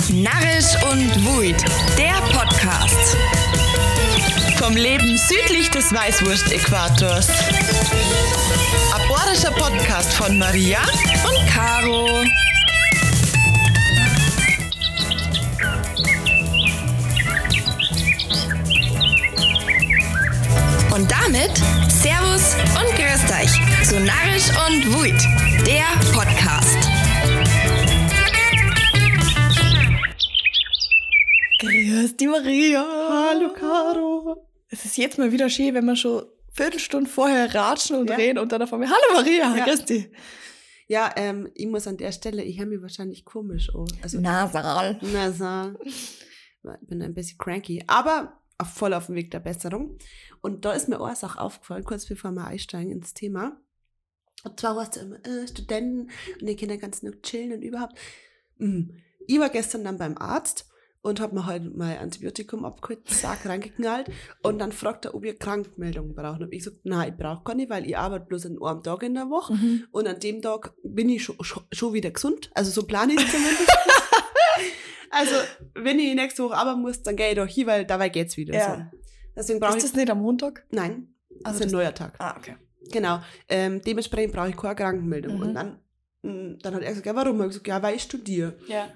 Narrisch und Wuid, der Podcast. Vom Leben südlich des Weißwurst-Äquators. Aborischer Podcast von Maria und Caro. Und damit Servus und Grüßt euch zu Narrisch und Wuid, der Podcast. Grüß die Maria. Hallo Caro. Es ist jetzt mal wieder schön, wenn wir schon Viertelstunde vorher ratschen und reden und dann auf einmal, hallo Maria, grüß dich. Ja, ich muss an der Stelle, ich höre mich wahrscheinlich komisch an. Also Nasal. Ich bin ein bisschen cranky, aber voll auf dem Weg der Besserung. Und da ist mir auch eine Sache aufgefallen, kurz bevor wir einsteigen ins Thema. Und zwar warst du immer Studenten und die Kinder ganz nur chillen und überhaupt. Ich war gestern dann beim Arzt und habe mir halt mein Antibiotikum abgeholt, Sack reingeknallt und dann fragt er, ob ich Krankmeldungen brauche. Und habe ich gesagt, nein, ich brauche gar nicht, weil ich arbeite bloß an einem Tag in der Woche und an dem Tag bin ich schon wieder gesund. Also so plane ich es zumindest. Also, wenn ich nächste Woche arbeiten muss, dann gehe ich doch hin, weil dabei geht's wieder. Ja. So. Deswegen brauche Ist das nicht am Montag? Nein, Also das ist ein neuer Tag. Ah, okay. Genau. Dementsprechend brauche ich keine Krankenmeldung. Und dann hat er gesagt, ja, warum? Ich habe gesagt, ja, weil ich studiere. Ja.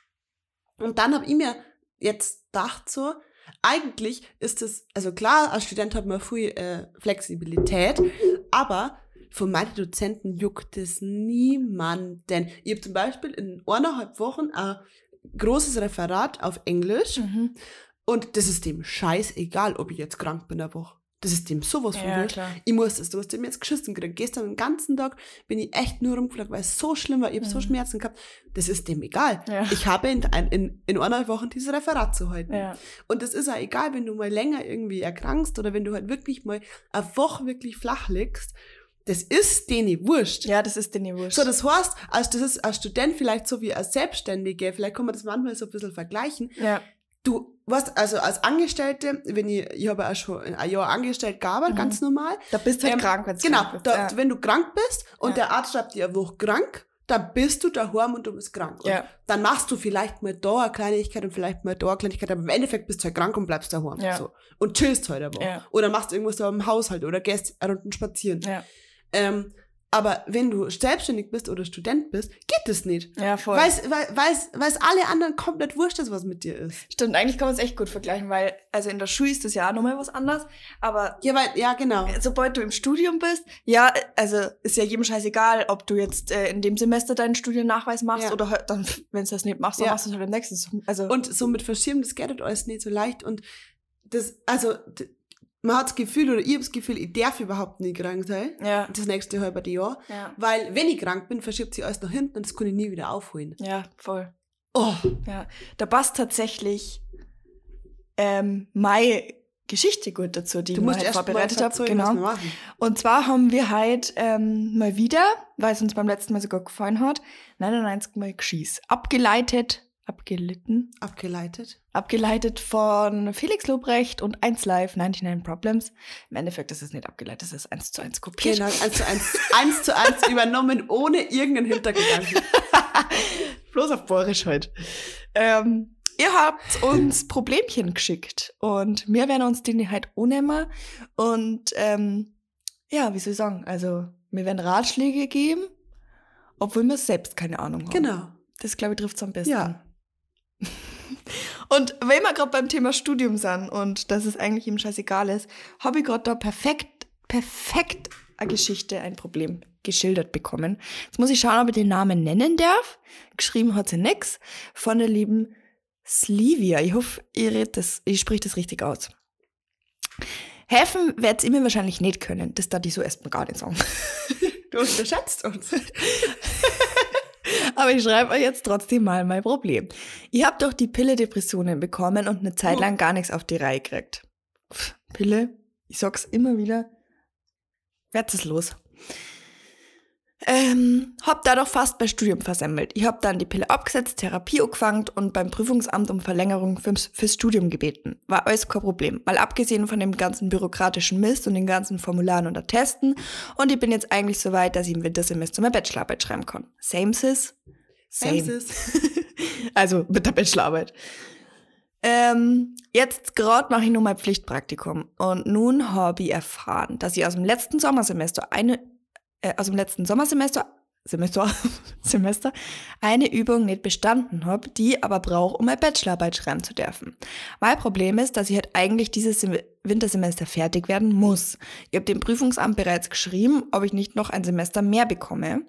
Und dann habe ich mir jetzt gedacht so, eigentlich ist es, also klar, als Student hat man viel Flexibilität, aber von meinen Dozenten juckt es niemanden. Ich habe zum Beispiel in 1,5 Wochen ein großes Referat auf Englisch und das ist dem scheißegal, ob ich jetzt krank bin eine Woche. Das ist dem sowas von wurscht. Ich muss das, du hast dem jetzt geschissen gekriegt. Gestern den ganzen Tag bin ich echt nur rumgeflogen, weil es so schlimm war. Ich habe so Schmerzen gehabt. Das ist dem egal. Ja. Ich habe in 1,5 Wochen dieses Referat zu halten. Ja. Und das ist auch egal, wenn du mal länger irgendwie erkrankst oder wenn du halt wirklich mal eine Woche wirklich flach liegst. Das ist denen wurscht. Ja, das ist denen wurscht. So, das heißt, das ist als Student vielleicht so wie als Selbstständige, vielleicht kann man das manchmal so ein bisschen vergleichen. Ja. Du weißt, also als Angestellte, ich habe auch schon ein Jahr angestellt gearbeitet, ganz normal. Da bist du halt krank, wenn du genau, krank bist. Wenn du krank bist und der Arzt schreibt dir eine Woche krank, dann bist du daheim und du bist krank. Und dann machst du vielleicht mal da eine Kleinigkeit und vielleicht mal da eine Kleinigkeit, aber im Endeffekt bist du halt krank und bleibst daheim. Ja. So. Und chillst halt eine Woche. Ja. Oder machst irgendwas da im Haushalt oder gehst unten spazieren. Ja. Aber wenn du selbstständig bist oder Student bist, geht das nicht. Ja, voll. Weil es alle anderen komplett wurscht ist, was mit dir ist. Stimmt, eigentlich kann man es echt gut vergleichen, weil, also in der Schule ist das ja auch nochmal was anderes, aber genau. Sobald du im Studium bist, also ist ja jedem scheißegal, ob du jetzt in dem Semester deinen Studiennachweis machst oder halt dann, wenn du das nicht machst, dann machst du es halt im nächsten. Also und so mit Verschieben, das geht halt alles nicht so leicht und das, also man hat das Gefühl, oder ich habe das Gefühl, ich darf überhaupt nicht krank sein, das nächste halbe Jahr, weil wenn ich krank bin, verschiebt sich alles nach hinten und das kann ich nie wieder aufholen. Ja, voll. Oh. Ja, da passt tatsächlich meine Geschichte gut dazu, die ich mir halt vorbereitet habe. Genau. Und zwar haben wir halt mal wieder, weil es uns beim letzten Mal sogar gefallen hat, 99 Mal Geschieß. Abgeleitet von Felix Lobrecht und 1Live, 99 Problems. Im Endeffekt ist es nicht abgeleitet, es ist 1:1 kopiert. Genau, 1:1 übernommen, ohne irgendeinen Hintergedanken. Bloß auf Bohrisch heute. Ihr habt uns Problemchen geschickt und wir werden uns die halt annehmen und wie soll ich sagen, also wir werden Ratschläge geben, obwohl wir selbst keine Ahnung haben. Genau. Das, glaube ich, trifft es am besten. Ja. Und wenn wir gerade beim Thema Studium sind und dass es eigentlich ihm scheißegal ist, habe ich gerade da perfekt eine Geschichte, ein Problem geschildert bekommen. Jetzt muss ich schauen, ob ich den Namen nennen darf. Geschrieben hat sie nix. Von der lieben Slivia. Ich hoffe, ich spreche das richtig aus. Helfen werdet ihr mir wahrscheinlich nicht können. Das darf ich so erstmal gar nicht sagen. Du unterschätzt uns. Aber ich schreibe euch jetzt trotzdem mal mein Problem. Ich habe doch die Pille Depressionen bekommen und eine Zeit lang gar nichts auf die Reihe gekriegt. Pille, ich sag's immer wieder, werd's es los. Hab dadurch fast bei Studium versemmelt. Ich hab dann die Pille abgesetzt, Therapie angefangen und beim Prüfungsamt um Verlängerung fürs Studium gebeten. War alles kein Problem, mal abgesehen von dem ganzen bürokratischen Mist und den ganzen Formularen und Attesten. Und ich bin jetzt eigentlich so weit, dass ich im Wintersemester meine Bachelorarbeit schreiben kann. Same sis. Same. Also mit der Bachelorarbeit. Jetzt gerade mache ich nur mein Pflichtpraktikum. Und nun habe ich erfahren, dass ich aus dem letzten Sommersemester eine Übung nicht bestanden habe, die ich aber brauche, um meine Bachelorarbeit schreiben zu dürfen. Mein Problem ist, dass ich halt eigentlich dieses Wintersemester fertig werden muss. Ich habe dem Prüfungsamt bereits geschrieben, ob ich nicht noch ein Semester mehr bekomme.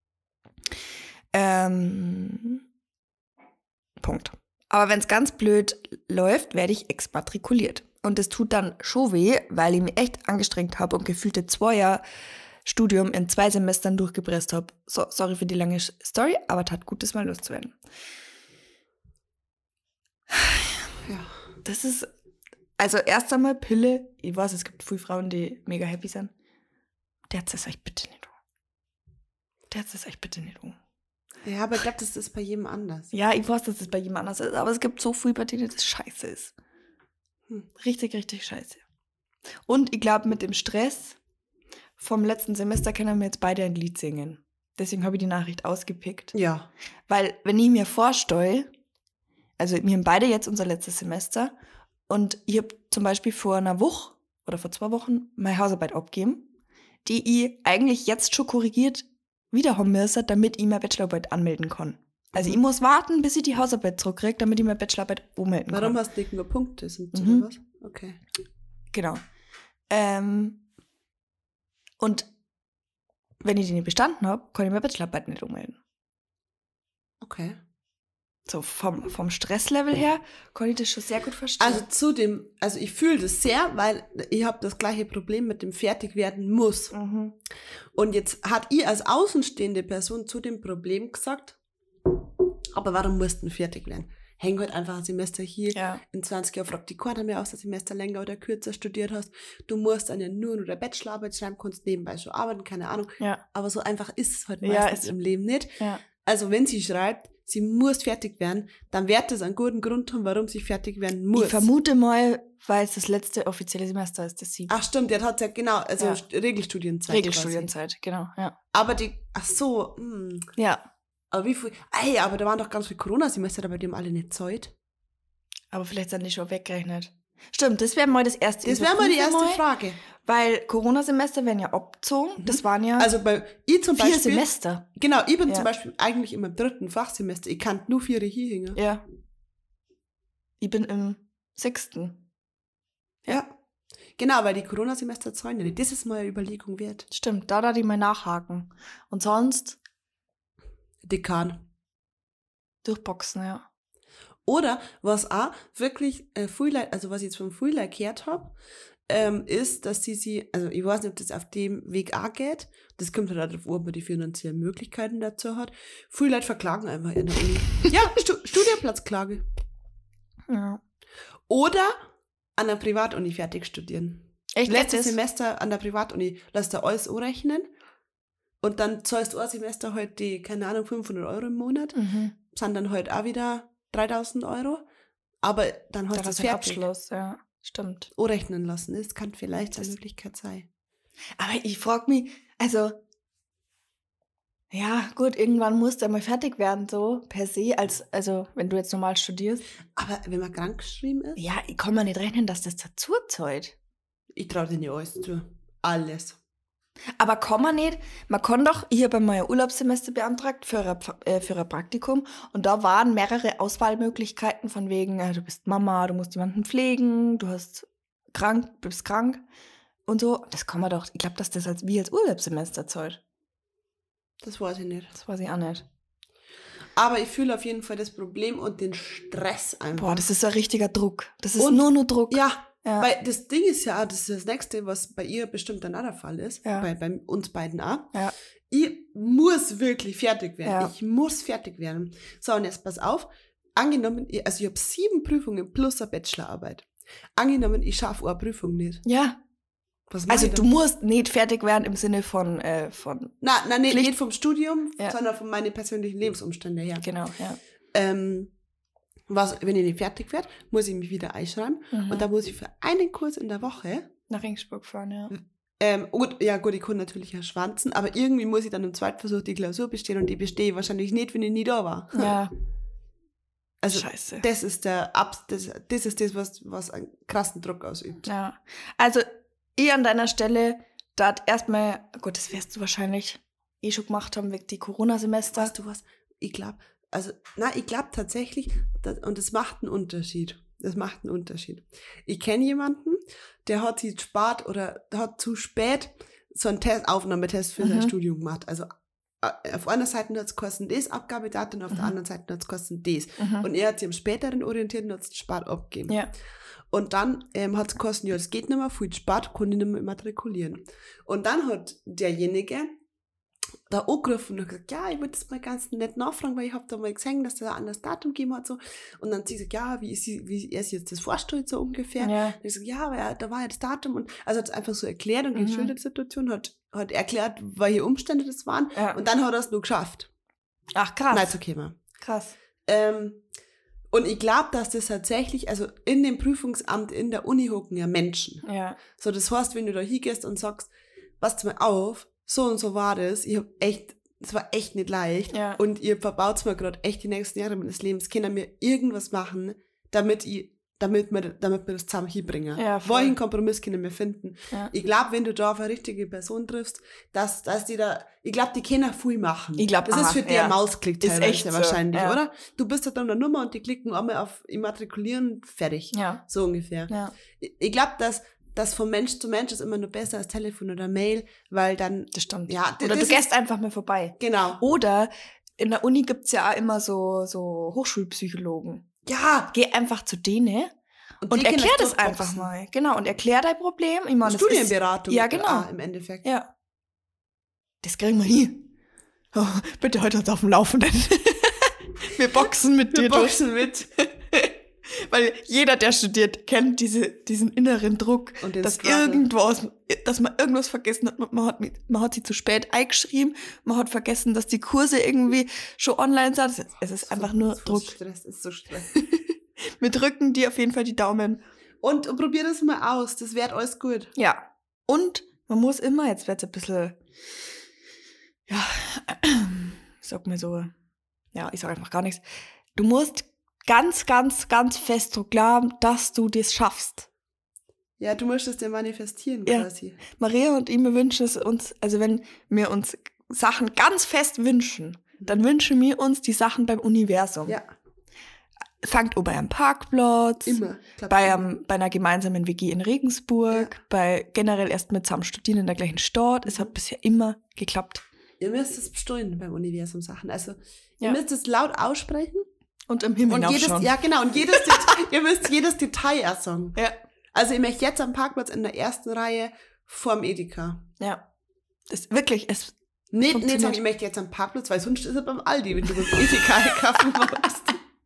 Punkt. Aber wenn es ganz blöd läuft, werde ich exmatrikuliert. Und das tut dann schon weh, weil ich mich echt angestrengt habe und gefühlte 2 Jahre Studium in 2 Semestern durchgepresst habe. So, sorry für die lange Story, aber tat gut, das mal loszuwerden. Ja. Das ist, also erst einmal Pille. Ich weiß, es gibt viele Frauen, die mega happy sind. Der hat es euch bitte nicht um. Ja, aber ich glaube, das ist bei jedem anders. Ja, ich weiß, dass das bei jedem anders ist, aber es gibt so viel, bei denen das scheiße ist. Richtig, richtig scheiße. Und ich glaube, mit dem Stress vom letzten Semester können wir jetzt beide ein Lied singen. Deswegen habe ich die Nachricht ausgepickt. Ja. Weil, wenn ich mir vorstelle, also wir haben beide jetzt unser letztes Semester und ich habe zum Beispiel vor einer Woche oder vor 2 Wochen meine Hausarbeit abgegeben, die ich eigentlich jetzt schon korrigiert wieder haben müssen, damit ich meine Bachelorarbeit anmelden kann. Also ich muss warten, bis ich die Hausarbeit zurückkriege, damit ich meine Bachelorarbeit ummelden kann. Warum hast du nicht nur Punkte? Oder was? Okay. Genau. Und wenn ich die nicht bestanden habe, kann ich meine Bachelorarbeit nicht ummelden. Okay. So vom Stresslevel her kann ich das schon sehr gut verstehen. Also ich fühle das sehr, weil ich habe das gleiche Problem mit dem Fertigwerden muss. Und jetzt hat ich als außenstehende Person zu dem Problem gesagt, aber warum musst du fertig werden? Häng halt einfach ein Semester hier, in 20 Jahren fragt die keiner mehr aus, ein Semester länger oder kürzer studiert hast. Du musst dann ja nur eine Bachelorarbeit schreiben, kannst nebenbei schon arbeiten, keine Ahnung. Ja. Aber so einfach ist es halt meistens im Leben nicht. Ja. Also wenn sie schreibt, sie muss fertig werden, dann wird es einen guten Grund haben, warum sie fertig werden muss. Ich vermute mal, weil es das letzte offizielle Semester ist, das sie... Ach stimmt, der hat ja genau, also Regelstudienzeit. Regelstudienzeit, quasi. Genau, ja. Aber ja. Aber wie viel, aber da waren doch ganz viele Corona-Semester, aber die haben alle nicht Zeit. Aber vielleicht sind die schon weggerechnet. Stimmt, das wäre mal das erste. Das wäre mal die erste Frage. Weil Corona-Semester werden ja abgezogen. Das waren ja also ich zum 4 Semester. Genau, ich bin zum Beispiel eigentlich im 3. Fachsemester. Ich kann nur 4 hier hängen. Ja. Ich bin im 6. Ja. Genau, weil die Corona-Semester zahlen ja nicht. Das ist mal eine Überlegung wert. Stimmt, da die mal nachhaken. Und sonst? Dekan. Durchboxen, ja. Oder was auch wirklich was ich jetzt vom Frühling gehört habe, ist, dass sie, also ich weiß nicht, ob das auf dem Weg auch geht, das kommt halt darauf an, ob man die finanziellen Möglichkeiten dazu hat. Viele Leute verklagen einfach in der Uni. Ja, Studienplatzklage. Ja. Oder an der Privatuni fertig studieren. Echt? Letztes Semester an der Privatuni lässt du alles anrechnen und dann zahlst du ein Semester halt die, keine Ahnung, 500 Euro im Monat, sind dann halt auch wieder 3.000 Euro, aber dann hast du es fertig. Abschluss, ja, stimmt. Rechnen lassen, das kann vielleicht eine Möglichkeit sein. Aber ich frage mich, also, ja, gut, irgendwann musst du einmal fertig werden, so, per se, also, wenn du jetzt normal studierst. Aber wenn man krankgeschrieben ist? Ja, ich kann mir nicht rechnen, dass das dazu zahlt. Ich traue dir nicht alles zu. Alles. Aber kann man nicht, man kann doch, ich habe einmal ein Urlaubssemester beantragt für ein Praktikum und da waren mehrere Auswahlmöglichkeiten von wegen, du bist Mama, du musst jemanden pflegen, du bist krank und so. Das kann man doch, ich glaube, dass das als Urlaubssemester zahlt. Das weiß ich nicht. Das weiß ich auch nicht. Aber ich fühle auf jeden Fall das Problem und den Stress einfach. Boah, das ist ein richtiger Druck. Das ist nur Druck. Ja. Weil das Ding ist ja, das ist das Nächste, was bei ihr bestimmt dann auch der Fall ist, bei uns beiden auch. Ja. Ich muss wirklich fertig werden. Ja. Ich muss fertig werden. So, und jetzt pass auf. Angenommen, also ich habe 7 Prüfungen plus eine Bachelorarbeit. Angenommen, ich schaffe eine Prüfung nicht. Ja. Also du musst nicht fertig werden im Sinne von Nein, nicht vom Studium, sondern von meinen persönlichen Lebensumständen her. Genau, ja. Wenn ich nicht fertig werde, muss ich mich wieder einschreiben. Und dann muss ich für einen Kurs in der Woche nach Regensburg fahren, ja. Gut, ich kann natürlich ja schwanzen, aber irgendwie muss ich dann im Zweitversuch die Klausur bestehen und die bestehe ich wahrscheinlich nicht, wenn ich nie da war. Ja. Also Scheiße. das ist das ist das, was einen krassen Druck ausübt. Ja. Also, ich an deiner Stelle, da hat erstmal, gut, das wirst du wahrscheinlich schon gemacht haben, wegen die Corona-Semester. Weißt du was? Ich glaube tatsächlich, und das macht einen Unterschied. Ich kenne jemanden, der hat sich spät oder hat zu spät so einen Aufnahmetest für sein Studium gemacht. Also auf einer Seite hat es geheißen, das Abgabedatum, und auf der anderen Seite hat es geheißen, das. Und er hat sich am späteren orientiert und hat es spät abgegeben. Ja. Und dann hat es geheißen, ja, das geht nicht mehr, viel spät, kann ich nicht mehr immatrikulieren. Und dann hat derjenige da angerufen und gesagt, ja, ich wollte das mal ganz nett nachfragen, weil ich habe da mal gesehen, dass da ein anderes Datum gegeben hat. So. Und dann hat sie gesagt, ja, wie er sich jetzt das vorstellt, so ungefähr. Ja. Und ich gesagt, ja, aber da war ja das Datum. Und also hat es einfach so erklärt und geschildert die Situation, hat erklärt, welche Umstände das waren. Ja. Und dann hat er es nur geschafft. Ach, krass. Nein, zu kommen. Krass. Und ich glaube, dass das tatsächlich, also in dem Prüfungsamt in der Uni hocken ja Menschen. Ja. So, das heißt, wenn du da hingehst und sagst, passt mal auf, so und so war das, es war echt nicht leicht, Ja. und ihr verbaut mir gerade echt die nächsten Jahre meines Lebens, können wir irgendwas machen, damit wir das zusammen hinbringen. Ja, voll. Welchen Kompromiss können wir finden? Ja. Ich glaube, wenn du da auf eine richtige Person triffst, dass die da, ich glaube, die können viel machen. Ich glaub, das ist für die ein Mausklick Ist teilweise echt so, wahrscheinlich, ja. oder? Du bist halt dann eine Nummer und die klicken einmal auf Immatrikulieren, fertig. Ja. So ungefähr. Ja. Ich glaube, dass von Mensch zu Mensch ist immer nur besser als Telefon oder Mail, weil dann, Das stimmt. ja, Oder das du gehst einfach mal vorbei. genau. Oder in der Uni gibt's ja auch immer so Hochschulpsychologen. Ja, Geh einfach zu denen und die können erklär das durchboxen. einfach mal. Genau, und erklär dein Problem. Ich meine, das Studienberatung. Ja, genau. Im Endeffekt. Ja. Das kriegen wir hin. Oh, bitte heute uns auf dem Laufenden. Wir boxen mit dir Wir durch. boxen mit. Weil jeder, der studiert, kennt diesen inneren Druck, Und den dass Struggle. dass man irgendwas vergessen hat. Man hat sie zu spät eingeschrieben, man hat vergessen, dass die Kurse irgendwie schon online sind. Es ist einfach nur Druck. Ist so Stress. Wir drücken dir auf jeden Fall die Daumen. Und probier das mal aus, das wird alles gut. Ja. Und man muss immer, jetzt wird's ein bisschen, ja, sag mal so, ja, ich sag einfach gar nichts. Du musst ganz, ganz, ganz fest dran glauben, dass du das schaffst. Ja, du musst es dir manifestieren Ja. quasi. Maria und ich, wir wünschen es uns, also wenn wir uns Sachen ganz fest wünschen, dann wünschen wir uns die Sachen beim Universum. Ja, Fangt bei einem Parkplatz, immer. Klappt bei immer. einer gemeinsamen WG in Regensburg, Ja. bei generell erst mit zusammen studieren in der gleichen Stadt. Es hat bisher immer geklappt. Ihr müsst es besteuern beim Universum Sachen. Also, ihr Ja. müsst es laut aussprechen. Und im Himmel Und aufschauen. ihr müsst jedes Detail erst sagen. Ja. Also, ich möchte jetzt am Parkplatz in der ersten Reihe vorm Edeka. Ja. Das wirklich, Nicht Funktioniert. sagen, ich möchte jetzt am Parkplatz, weil sonst ist er beim Aldi, wenn du beim Edeka einkaufen musst.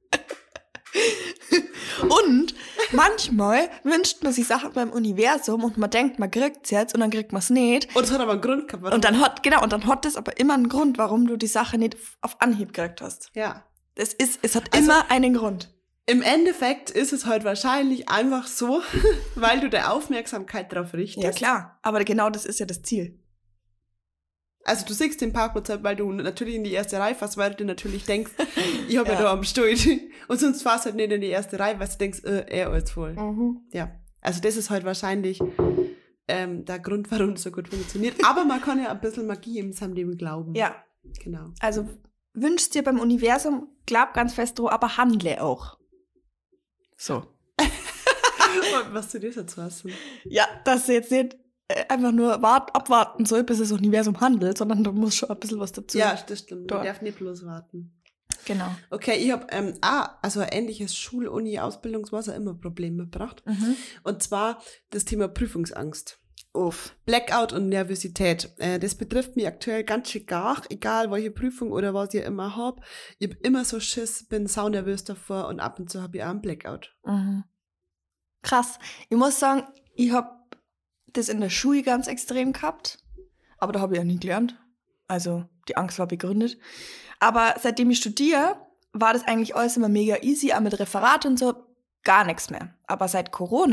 Und manchmal wünscht man sich Sachen beim Universum und man denkt, man kriegt's jetzt und dann kriegt man es nicht. Und es hat aber einen Grund gehabt. warum. Und dann hat das aber immer einen Grund, warum du die Sache nicht auf Anhieb gekriegt hast. Ja. Es hat Also- immer einen Grund. Im Endeffekt ist es halt wahrscheinlich einfach so, weil du der Aufmerksamkeit darauf richtest. Ja, klar. Aber genau das ist ja das Ziel. Also du siehst den Parkplatz halt, weil du natürlich in die erste Reihe fährst, weil du natürlich denkst, ich habe ja. Ja. da am Stuhl. Und sonst fährst du halt nicht in die erste Reihe, weil du denkst, alles voll. Ja, also das ist halt wahrscheinlich der Grund, warum es so gut funktioniert. Aber man kann ja ein bisschen Magie in seinem Leben glauben. Ja. Genau. Also wünschst dir beim Universum, glaub ganz fest dran, aber handle auch. So. Und was du dir dazu hast. Ja, dass du jetzt nicht einfach nur abwarten soll, bis das Universum handelt, sondern du musst schon ein bisschen was dazu. Ja, das stimmt. Da. Man darf nicht bloß warten. Genau. Okay, ich habe also ein ähnliches Schul-Uni-Ausbildungswasser immer ein Problem mitgebracht. Und zwar das Thema Prüfungsangst. Uff. Blackout und Nervosität. Das betrifft mich aktuell ganz schön gar, egal welche Prüfung oder was ich immer hab. Ich hab immer so Schiss, bin saunervös davor und ab und zu habe ich auch einen Blackout. Mhm. Krass. Ich muss sagen, ich habe das in der Schule ganz extrem gehabt, aber da habe ich ja nie gelernt. Also die Angst war begründet. Aber seitdem ich studiere, war das eigentlich alles immer mega easy, auch mit Referat und so, gar nichts mehr. Aber seit Corona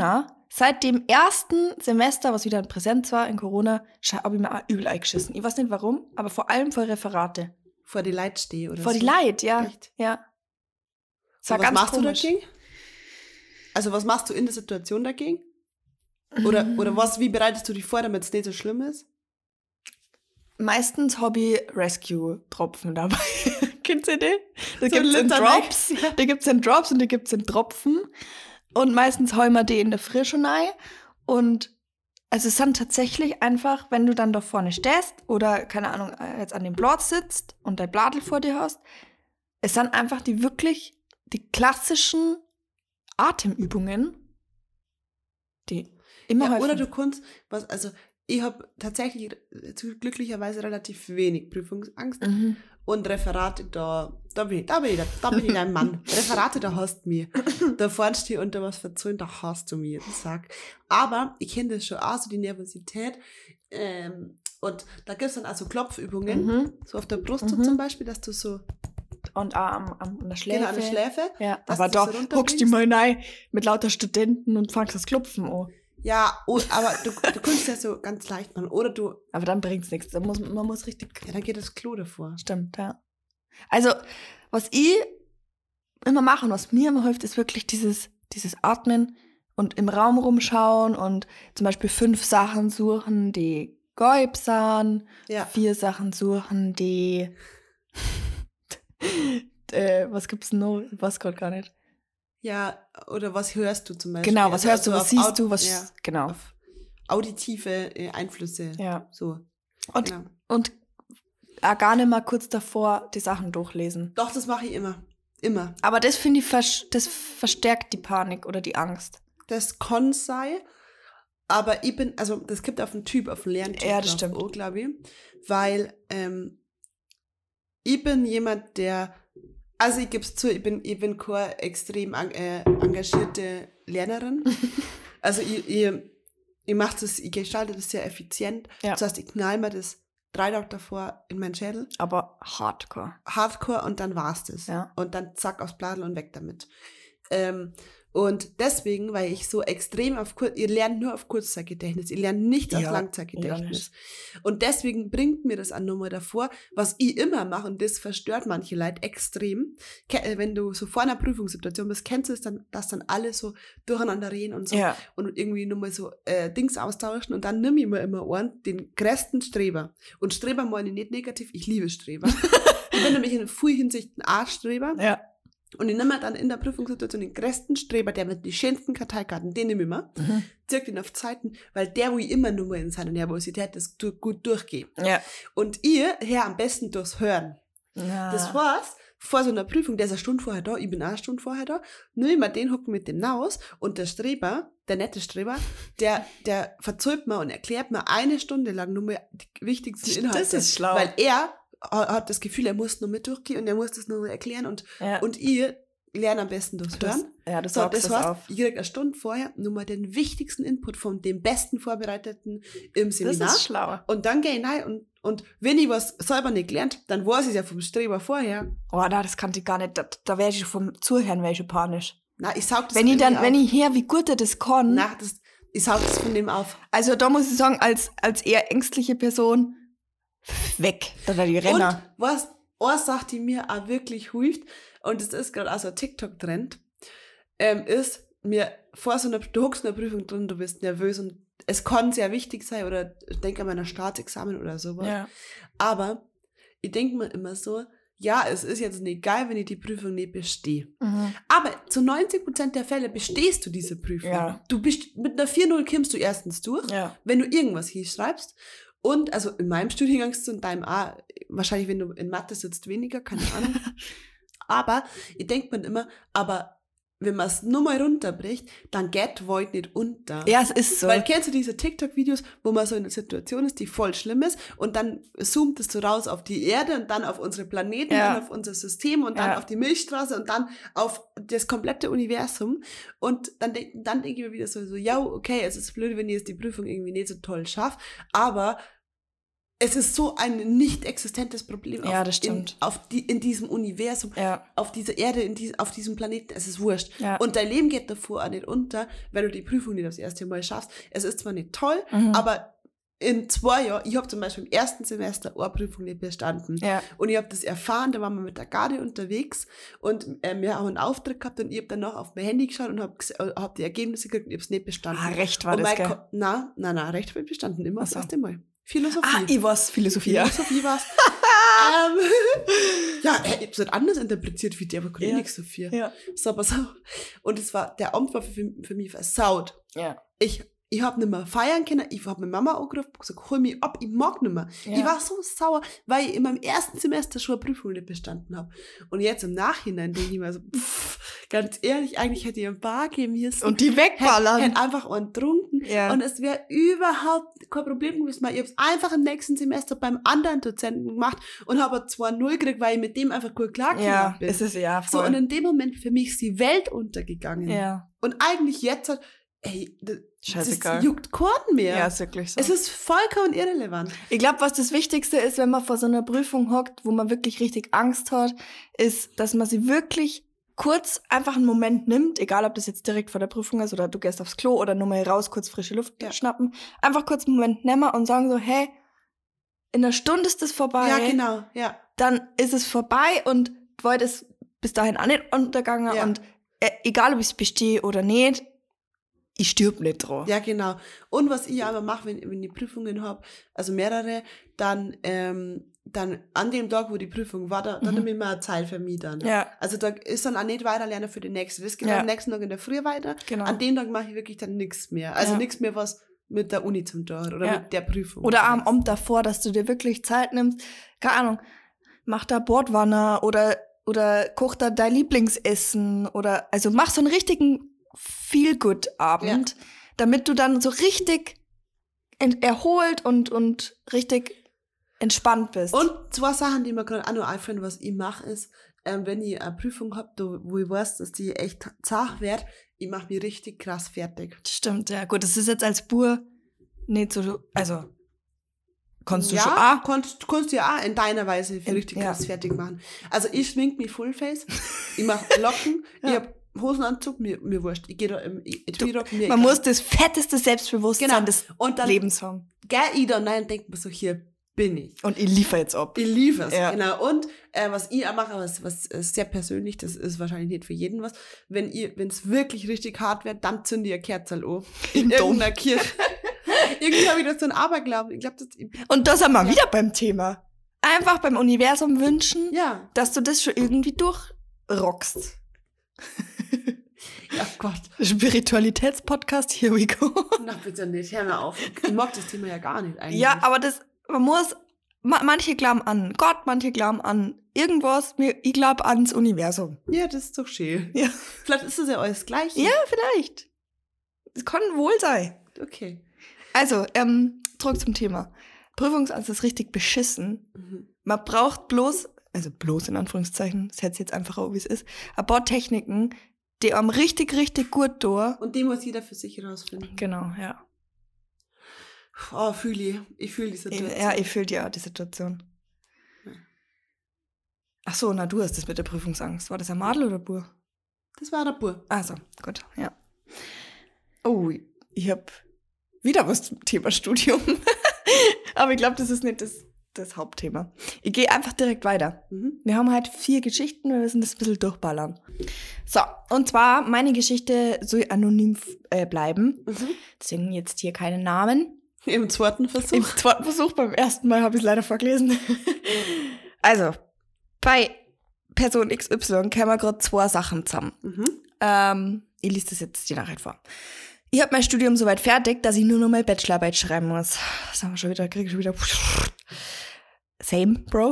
seit dem ersten Semester, was wieder in Präsenz war, in Corona, habe ich mir auch übel eingeschissen. Ich weiß nicht warum, aber vor allem vor Referate. Vor die Leute stehe oder Vor so. die Leute, ja. Echt? Ja. Das Und war was ganz machst komisch. du dagegen? Also was machst du in der Situation dagegen? Oder wie bereitest du dich vor, damit es nicht so schlimm ist? Meistens habe ich Rescue-Tropfen dabei. Kennst du die? Da So gibt's in Liter Drops. weg. Da gibt's in Drops und da gibt's in Tropfen. Und meistens hauen wir die in der Frische rein. Und also es sind tatsächlich einfach, wenn du dann da vorne stehst oder, keine Ahnung, jetzt an dem Platz sitzt und dein Bladel vor dir hast, es sind einfach die klassischen Atemübungen, die immer Ja, helfen. oder du kannst, ich habe tatsächlich glücklicherweise relativ wenig Prüfungsangst. Mhm. Und Referate, da bin ich dein Mann. Referate, da hast du mich. Da vorne stehe und da was verzollen, da hast du mich, sag. Aber ich kenne das schon auch, so die Nervosität. Und da gibt es dann also Klopfübungen, Mhm. so auf der Brust so zum Beispiel, dass du so, Und auch an der Schläfe. genau, an der Schläfe. Ja, dass aber du da so hockst runterbringst. du mal rein mit lauter Studenten und fangst das Klopfen an. Ja, aber du kannst ja so ganz leicht machen. Oder du, Aber dann bringt's nichts. Man muss richtig. ja, dann geht das Klo davor. Stimmt, ja. Also, was ich immer mache und was mir immer hilft, ist wirklich dieses Atmen und im Raum rumschauen und zum Beispiel 5 Sachen suchen, die gelb sind, Ja. 4 Sachen suchen, die was gibt's denn noch? Ich weiß gerade gar nicht. Ja, oder was hörst du zum Beispiel? Genau, was hörst du, also was auf siehst du, was ja, genau. auf auditive Einflüsse. Ja. So. Und, Genau. und auch gar nicht mal kurz davor die Sachen durchlesen. Doch, das mache ich immer. Immer. Aber das finde ich, das verstärkt die Panik oder die Angst. Das kann sein, aber ich bin, also das gibt auf den Typ, auf den Lerntyp. Ja, das stimmt. Glaube ich. Weil ich bin jemand, der, also ich gebe es zu, ich bin keine extrem engagierte Lernerin. Also ich mache das, ich gestalte das sehr effizient. Ja. Das heißt, ich knall mir das 3 Tage davor in meinen Schädel. Aber hardcore. Hardcore und dann war's das. Ja. Und dann zack aufs Bladel und weg damit. Und deswegen, weil ich so extrem ihr lernt nur auf Kurzzeitgedächtnis, ihr lernt nicht auf Ja, Langzeitgedächtnis. Und deswegen bringt mir das an Nummer davor, was ich immer mache, und das verstört manche Leute extrem. Wenn du so vor einer Prüfungssituation bist, kennst du es dann, dass dann alle so durcheinander reden und so Ja. und irgendwie nur mal so Dings austauschen, und dann nimm ich mir immer einen, den größten Streber. Und Streber meine ich nicht negativ, ich liebe Streber. Ich bin nämlich in vielen Hinsichten Arschstreber. Ja. Und ich nehme dann in der Prüfungssituation den größten Streber, der mit den schönsten Karteikarten, den nehme ich immer, zirk den auf Zeiten, weil der, wo ich immer nur in seiner Nervosität das gut durchgehe. Ja. Und ihr hört am besten durchs Hören. Ja. Das heißt, vor so einer Prüfung, der ist eine Stunde vorher da, ich bin auch eine Stunde vorher da, nehme ich mir den, hocken mit dem raus, und der Streber, der nette Streber, der verzollt mir und erklärt mir 1 Stunde lang nur mal die wichtigsten Inhalte. Das ist schlau. Weil er hat das Gefühl, er muss nur mit durchgehen und er muss das nur mal erklären, und ihr lernt am besten durchs Hören. Du So, saugst das das heißt, auf. ich kriege eine Stunde vorher nur mal den wichtigsten Input von dem besten Vorbereiteten im Seminar. Das ist schlau. Und dann gehe ich rein und wenn ich was selber nicht gelernt, dann weiß ich es ja vom Streber vorher. Oh, das kann ich gar nicht. Da wäre ich vom Zuhören wäre ich schon panisch. Na, ich saug das Wenn ich irgendwie auf. höre, wie gut er das kann. Na, ich saug das von dem auf. Also da muss ich sagen, als eher ängstliche Person, weg. Da wäre die Renner. Und was eine Sache, die mir auch wirklich hilft, und das ist gerade auch so ein TikTok-Trend, ist mir vor so einer, du hockst in einer Prüfung drin, du bist nervös und es kann sehr wichtig sein, oder denk an meiner Staatsexamen oder sowas. Ja. Aber ich denke mir immer so, ja, es ist jetzt nicht geil, wenn ich die Prüfung nicht bestehe. Mhm. Aber zu 90% der Fälle bestehst du diese Prüfung. Ja. Du bist, mit einer 4.0 kommst du erstens durch, Ja. wenn du irgendwas hinschreibst. Und also in meinem Studiengang ist es in deinem auch, wahrscheinlich wenn du in Mathe sitzt, weniger, keine Ahnung. Aber ich denke mir immer, aber wenn man es nur mal runterbricht, dann geht Void nicht unter. Ja, es ist so. Weil kennst du diese TikTok-Videos, wo man so in einer Situation ist, die voll schlimm ist, und dann zoomt es so raus auf die Erde und dann auf unsere Planeten, Ja. dann auf unser System und dann Ja. auf die Milchstraße und dann auf das komplette Universum. Und dann denke ich mir wieder so, ja, okay, es ist blöd, wenn ich jetzt die Prüfung irgendwie nicht so toll schaffe, aber es ist so ein nicht existentes Problem Ja, das stimmt. in diesem Universum, Ja. auf dieser Erde, auf diesem Planeten. Es ist wurscht. Ja. Und dein Leben geht davor auch nicht unter, wenn du die Prüfung nicht das erste Mal schaffst. Es ist zwar nicht toll, aber in 2 Jahren, ich habe zum Beispiel im ersten Semester eine Prüfung nicht bestanden. Ja. Und ich habe das erfahren, da waren wir mit der Garde unterwegs und wir haben einen Auftritt gehabt und ich habe dann noch auf mein Handy geschaut und hab die Ergebnisse gekriegt und ich habe es nicht bestanden. Recht war und das, gell? Nein, Recht habe ich bestanden, immer das Ach so. erste Mal. Philosophie. Ich weiß Philosophie, ja. Philosophie war's. Ja, ich hab's halt anders interpretiert wie die, aber Ja. nichts so viel. Ja. So, pass auf. Und der Abend war für mich versaut. Ja. Ich hab nicht mehr feiern können, ich hab meine Mama angerufen und gesagt, hol mich ab, ich mag nicht mehr. Ja. Ich war so sauer, weil ich in meinem ersten Semester schon eine Prüfung nicht bestanden habe. Und jetzt im Nachhinein denke ich mir so, ganz ehrlich, eigentlich hätte ich ein Bar gehen müssen. Und die wegballern. Hätte einfach einen getrunken. Ja. Und es wäre überhaupt kein Problem gewesen, weil ich hab's einfach im nächsten Semester beim anderen Dozenten gemacht und habe 2-0 gekriegt, weil ich mit dem einfach gut klargekommen Ja, bin. es ist ja So, voll. und in dem Moment für mich ist die Welt untergegangen. Ja. Und eigentlich jetzt, Scheißegal. das juckt keinen mehr. Ja, ist wirklich so. Es ist vollkommen irrelevant. Ich glaube, was das Wichtigste ist, wenn man vor so einer Prüfung hockt, wo man wirklich richtig Angst hat, ist, dass man sie wirklich kurz einfach einen Moment nimmt, egal ob das jetzt direkt vor der Prüfung ist oder du gehst aufs Klo oder nur mal raus, kurz frische Luft schnappen, einfach kurz einen Moment nehmen und sagen so, hey, in einer Stunde ist das vorbei. Ja, genau, ja. Dann ist es vorbei und die Welt ist bis dahin auch nicht untergegangen Ja. und egal, ob ich es bestehe oder nicht, ich stirb nicht drauf. Ja, genau. Und was ich aber mache, wenn ich Prüfungen habe, also mehrere, dann an dem Tag, wo die Prüfung war, dann nehme ich mir eine Zeit für mich dann. Ja. Also da ist dann auch nicht weiterlernen für die nächste. Das geht Ja. am nächsten Tag in der Früh weiter. Genau. An dem Tag mache ich wirklich dann nichts mehr. Also Ja. nichts mehr, was mit der Uni zum tun hat oder Ja. mit der Prüfung. Oder am Abend davor, dass du dir wirklich Zeit nimmst, keine Ahnung, mach da Bordwanner oder koch da dein Lieblingsessen oder, also mach so einen richtigen Feel-Good-Abend, damit du dann so richtig erholt und richtig entspannt bist. Und 2 Sachen, die mir gerade auch noch einfallen, was ich mache, ist, wenn ich eine Prüfung habe, wo ich weiß, dass die echt zart wird, ich mache mich richtig krass fertig. Stimmt, ja gut, das ist jetzt als Bur nicht so, also kannst du schon Ja, auch. kannst du ja auch in deiner Weise richtig ja. krass fertig machen. Also ich schmink mich Fullface, ich mache Locken, Ja. ich hab Hosenanzug, mir wurscht. Ich gehe da im Tweerock, mir Man egal. muss das fetteste Selbstbewusstsein Genau. des Und dann Lebens haben. gehe ich da rein und denke mir so, hier bin ich. Und ich liefere jetzt ab. Ich liefere es, Ja. genau. Und was ich auch mache, was sehr persönlich, das ist wahrscheinlich nicht für jeden was, wenn es wirklich richtig hart wird, dann zünde ich eine Kerze an. In Dom. irgendeiner Kirche. Irgendwie habe ich das so ein Aberglauben. Ich glaube, Und da sind wir wieder beim Thema. Einfach beim Universum wünschen, ja. dass du das schon irgendwie durchrockst. Ja, Gott. Spiritualitätspodcast, here we go. Na bitte nicht, hör mir auf. Ich mag das Thema ja gar nicht eigentlich. Ja, aber man muss, manche glauben an Gott, manche glauben an irgendwas, ich glaube ans Universum. Ja, das ist doch schön. Ja. Vielleicht ist das ja alles gleich. Ja, vielleicht. Es kann wohl sein. Okay. Also, zurück zum Thema. Prüfungsangst ist richtig beschissen. Mhm. Man braucht bloß in Anführungszeichen, das hätte jetzt einfach auch, wie es ist, ein paar Techniken, die einem richtig, richtig gut tun. Und die muss jeder für sich herausfinden. Genau, ja. Oh, ich fühle die Situation. Ja, ich fühle ja die Situation. Ach so, na, du hast das mit der Prüfungsangst. War das ein Madel oder Bur? Das war der Bur. Also, gut, ja. Oh, ich habe wieder was zum Thema Studium. Aber ich glaube, das ist nicht das Hauptthema. Ich gehe einfach direkt weiter. Mhm. Wir haben halt 4 Geschichten, wir müssen das ein bisschen durchballern. So, und zwar, meine Geschichte soll anonym bleiben. Mhm. Deswegen jetzt hier keine Namen. Im zweiten Versuch. Im zweiten Versuch, beim ersten Mal habe ich es leider vergelesen. Also, bei Person XY kämen gerade 2 Sachen zusammen. Mhm. Ich lese das jetzt die Nachricht vor. Ich habe mein Studium soweit fertig, dass ich nur noch mal Bachelorarbeit schreiben muss. Das haben wir schon wieder, kriege ich schon wieder. Same, Bro.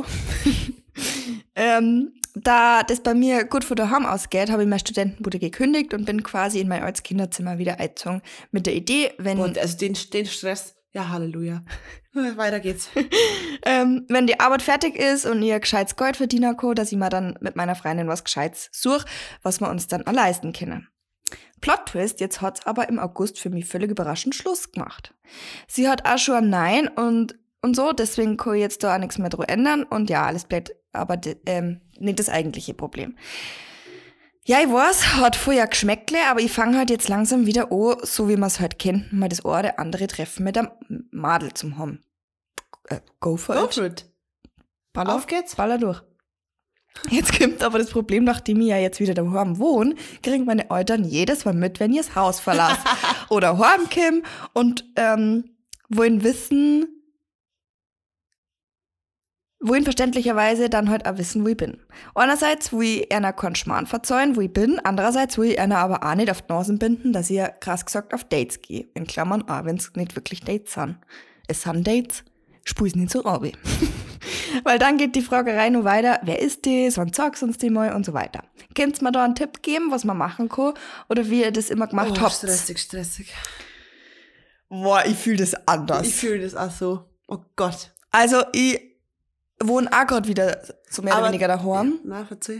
Da das bei mir gut von daheim ausgeht, habe ich meine Studentenbude gekündigt und bin quasi in mein altes Kinderzimmer wieder eingezogen. Mit der Idee, wenn Und also den Stress, ja, Halleluja. Weiter geht's. wenn die Arbeit fertig ist und ihr gescheites Geld verdienen kann, dass ich mir dann mit meiner Freundin was Gescheites suche, was wir uns dann auch leisten können. Plot-Twist, jetzt hat's aber im August für mich völlig überraschend Schluss gemacht. Sie hat auch schon ein Nein und und so, deswegen kann ich jetzt da auch nichts mehr dran ändern und ja, alles bleibt aber nicht das eigentliche Problem. Ja, ich weiß, hat vorher Geschmäckle, aber ich fange halt jetzt langsam wieder an, so wie man es halt kennt, mal das eine oder andere Treffen mit einem Madel zum haben. Go for it. Baller, Auf geht's. Baller durch. Jetzt kommt aber das Problem, nachdem ich ja jetzt wieder daheim wohne, kriegen meine Eltern jedes Mal mit, wenn ich das Haus verlasse. Oder heimkomme und wollen verständlicherweise dann halt auch wissen, wo ich bin. Einerseits will ich einer keinen Schmarrn verzeihen, wo ich bin. Andererseits will ich einer aber auch nicht auf die Nase binden, dass ich ja krass gesagt auf Dates gehe. In Klammern auch, wenn es nicht wirklich Dates sind. Es sind Dates, spul's nicht so raus. Weil dann geht die Fragerei nur weiter, wer ist das, wann sagst du uns die mal und so weiter. Könnt ihr mir da einen Tipp geben, was man machen kann oder wie ihr das immer gemacht habt? Stressig. Boah, ich fühle das anders. Ich fühle das auch so. Oh Gott. Also ich wohne auch gerade wieder so mehr oder weniger daheim. Ja, verzeih.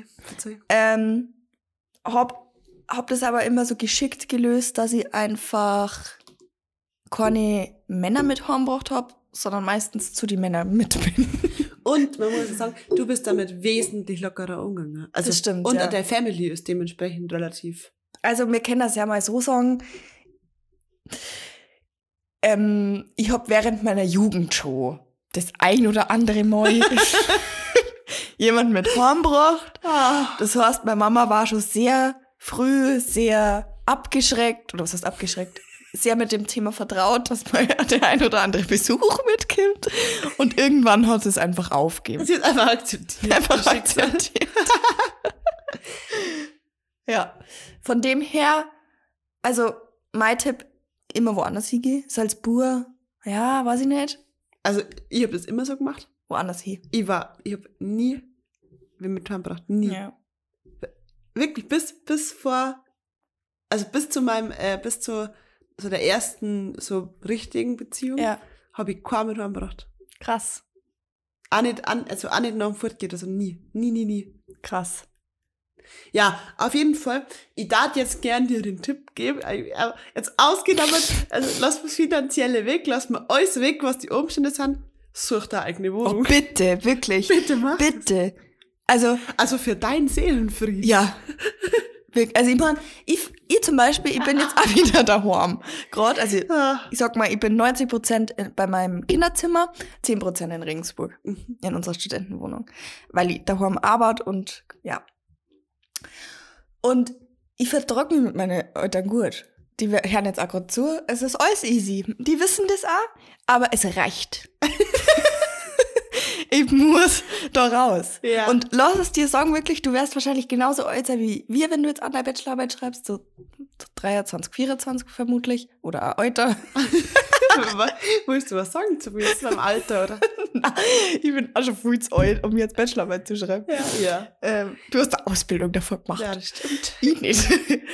Hab das aber immer so geschickt gelöst, dass ich einfach keine Männer mit heimgebracht habe, sondern meistens zu den Männern mit bin. Und man muss sagen, du bist damit wesentlich lockerer umgegangen. Also, Das stimmt, und ja. deine Family ist dementsprechend relativ. Also wir können das ja mal so sagen. Ich habe während meiner Jugend schon das ein oder andere Mal jemand mit heimgebracht. Das heißt, meine Mama war schon sehr früh, sehr abgeschreckt, oder was heißt abgeschreckt? Sehr mit dem Thema vertraut, dass mal der ein oder andere Besuch mitkommt. Und irgendwann hat sie es einfach aufgegeben. Sie ist einfach akzeptiert. Ja, von dem her, also mein Tipp, immer woanders hingehen. Salzburg, ja, weiß ich nicht. Also, ich habe das immer so gemacht. Woanders hin. Ich habe nie, wen mit heimgebracht, nie. Ja. Wirklich, bis zu meinem, bis zu so der ersten so richtigen Beziehung, Ja, habe ich keinen mit heimgebracht. krass, Auch nicht nach dem Fortgehen, also nie. krass. Ja, auf jeden Fall. Ich darf jetzt gern dir den Tipp geben. Jetzt ausgenommen, also lass mal Finanzielle weg, lass mal alles weg, was die Umstände sind. Such deine eigene Oh, Wohnung. bitte, wirklich. Bitte mach. Bitte. Also, Also für deinen Seelenfrieden. ja. Also ich meine, ich zum Beispiel, ich bin jetzt auch wieder daheim. Gerade, also ich sag mal, ich bin 90% bei meinem Kinderzimmer, 10% in Regensburg, in unserer Studentenwohnung. Weil ich daheim arbeite und ja. Und ich vertrage mich mit meinen Eltern gut. Die hören jetzt auch gerade zu. Es ist alles easy. Die wissen das auch, aber es reicht. Ich muss da raus. Ja. Und lass es dir sagen, wirklich, du wärst wahrscheinlich genauso alt wie wir, wenn du jetzt an deiner Bachelorarbeit schreibst, so 23, 24 vermutlich. Oder auch älter. Willst du was sagen zu mir jetzt am Alter, oder? Nein, ich bin auch schon viel zu alt, um mir jetzt Bachelorarbeit zu schreiben. Ja. Du hast eine Ausbildung davor gemacht. Ja, das stimmt. Ich nicht.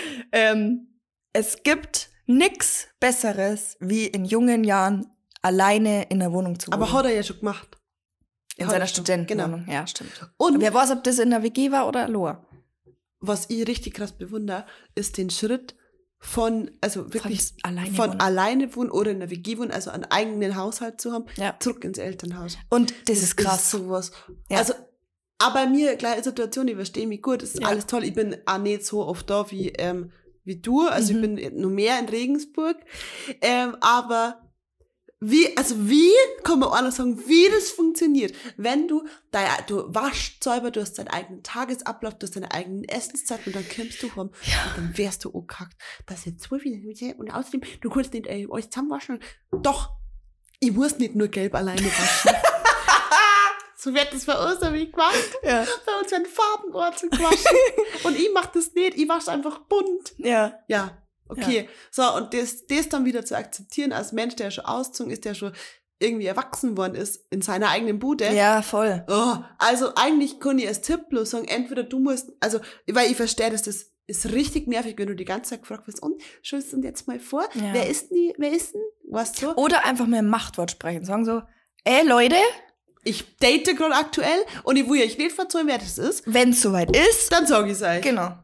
Es gibt nichts Besseres, wie in jungen Jahren alleine in der Wohnung zu wohnen. Aber hat er ja schon gemacht. in hat seiner er schon, Studentenwohnung. Ja, stimmt. Und Wer weiß, ob das in der WG war oder Loa. was ich richtig krass bewundere, ist den Schritt von, also wirklich alleine von wohnen. alleine wohnen oder in der WG wohnen, also einen eigenen Haushalt zu haben, Ja. zurück ins Elternhaus. Und das ist krass. sowas. Ja. Also, aber bei mir, gleiche Situation, ich verstehe mich gut, ist Ja. alles toll. Ich bin auch nicht so oft da wie du, also ich bin nur mehr in Regensburg, aber wie kann man einer sagen, wie das funktioniert, wenn du waschst selber, du hast deinen eigenen Tagesablauf, du hast deine eigenen Essenszeiten und dann kommst du heim und dann wärst du angekackt, dass jetzt so viel und außerdem, du kannst nicht alles zusammenwaschen. Doch, ich muss nicht nur gelb alleine waschen. So wird das bei uns nämlich gemacht. Ja. Bei uns werden Farbenordnung gewaschen. Und ich mach das nicht, ich wasche einfach bunt. Ja. Ja, okay. So, und das dann wieder zu akzeptieren als Mensch, der schon ausgezogen ist, der schon irgendwie erwachsen worden ist in seiner eigenen Bude. Ja, voll. Oh, also eigentlich kann ich als Tipp bloß sagen, entweder du musst, also, weil ich verstehe, dass das ist richtig nervig, wenn du die ganze Zeit gefragt wirst, und stellst du dir jetzt mal vor, Ja. wer ist denn, weißt du? Oder einfach mal ein Machtwort sprechen. Sagen so, Leute, Ich date gerade aktuell und ich will euch nicht verzeihen, wer das ist, wenn es soweit ist, dann sag ich es euch. genau.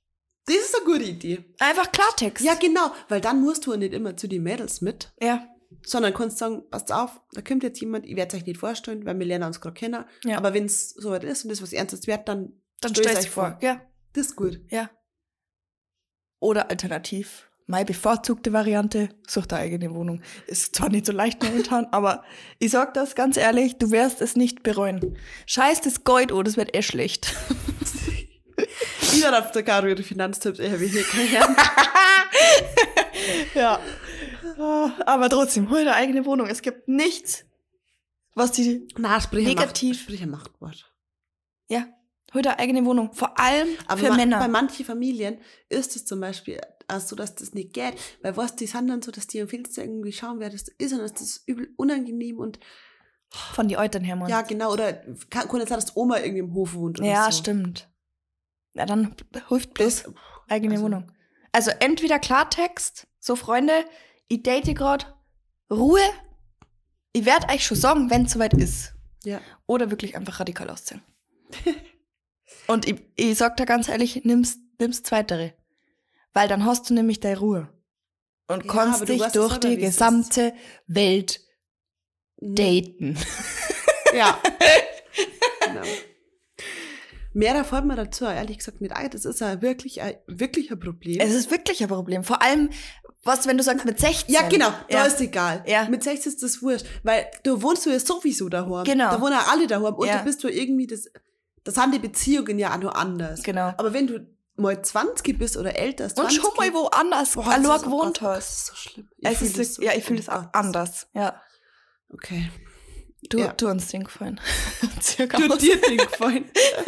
Das ist eine gute Idee. Einfach Klartext. Ja, genau, weil dann musst du nicht immer zu den Mädels mit. Ja. sondern kannst sagen, passt auf, da kommt jetzt jemand, ich werde es euch nicht vorstellen, weil wir lernen uns gerade kennen, Ja. aber wenn es soweit ist und das was Ernstes wird, dann Dann stell's stell es vor. Ja, Das ist gut. ja. Oder alternativ, meine bevorzugte Variante, such deine eigene Wohnung. Ist zwar nicht so leicht momentan, aber ich sag das ganz ehrlich, du wirst es nicht bereuen. Scheiß das Gold, das wird schlecht. Ich werde auf der Caro ihre Finanztipps, ich habe hier keine Ja. Aber trotzdem, hol deine eigene Wohnung. Es gibt nichts, was die Na, negativ... Sprich ein Machtwort. Ja, hol deine eigene Wohnung. Vor allem Aber für Männer. bei manchen Familien ist es zum Beispiel auch so, dass das nicht geht, weil was, die sind dann so, dass die am Fenster irgendwie schauen, wer das ist und das ist übel unangenehm und Von den Eltern her, Mann. ja, genau, oder kann jetzt sein, dass Oma irgendwie im Hof wohnt oder Ja, so. stimmt. Ja, dann hilft bloß Das, eigene also- Wohnung. Also entweder Klartext, so Freunde, ich date gerade, Ruhe, ich werde euch schon sagen, wenn es soweit ist. ja. Oder wirklich einfach radikal ausziehen. Und ich sag da ganz ehrlich, nimm's Zweitere. Weil dann hast du nämlich deine Ruhe. Und Ja, kannst aber du dich weißt durch selber, die wie es gesamte Welt daten. Ja. Genau. Mehr erfolgt mir dazu, ehrlich gesagt, nicht ein. Das ist ja wirklich ein Problem. Es ist wirklich ein Problem. Vor allem, was, wenn du sagst, mit 16. ja, genau, da Ja. ist egal. Ja. Mit 16 ist das wurscht, weil du wohnst ja sowieso daheim. Genau. Da wohnen ja alle daheim und Ja. da bist du irgendwie, das sind die Beziehungen ja auch noch anders. Genau. Aber wenn du mal 20 bist oder älter als Und 20. schon mal woanders Boah, allein das ist- gewohnt oh Gott, hast. Das ist so schlimm. Ich fühl fühle das so. ich fühle es Oh auch Gott. anders. Ja. Okay. Du, Ja. du uns den gefallen. Circa Du aus. dir den gefallen.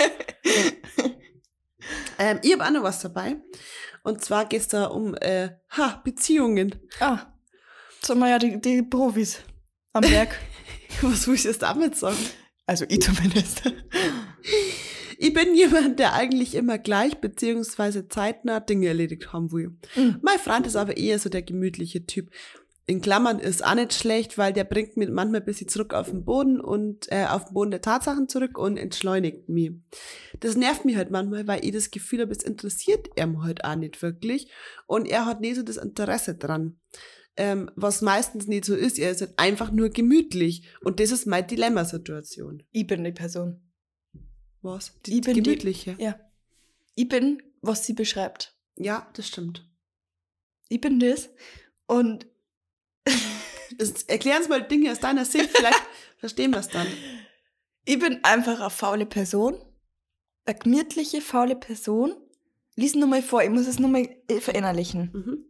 Ich habe auch noch was dabei. Und zwar geht es da um Beziehungen. Ah, sind wir ja die Profis am Werk. Was will ich jetzt damit sagen? Also ich zumindest. Ich bin jemand, der eigentlich immer gleich beziehungsweise zeitnah Dinge erledigt haben will. Mhm. Mein Freund ist aber eher so der gemütliche Typ. In Klammern ist auch nicht schlecht, weil der bringt mich manchmal ein bisschen zurück auf den Boden und auf den Boden der Tatsachen zurück und entschleunigt mich. Das nervt mich halt manchmal, weil ich das Gefühl habe, es interessiert ihn halt auch nicht wirklich und er hat nicht so das Interesse dran. Was meistens nicht so ist, er ist halt einfach nur gemütlich und das ist meine Dilemmasituation. Ich bin die Person. Was? Ich bin gemütliche. Ja. Ich bin, was sie beschreibt. Ja, das stimmt. Ich bin das. Und Erklären Sie mal Dinge aus deiner Sicht, vielleicht verstehen wir es dann. ich bin einfach eine faule Person. Eine gemütliche, faule Person. Lies nur mal vor, ich muss es nur mal verinnerlichen. Mhm.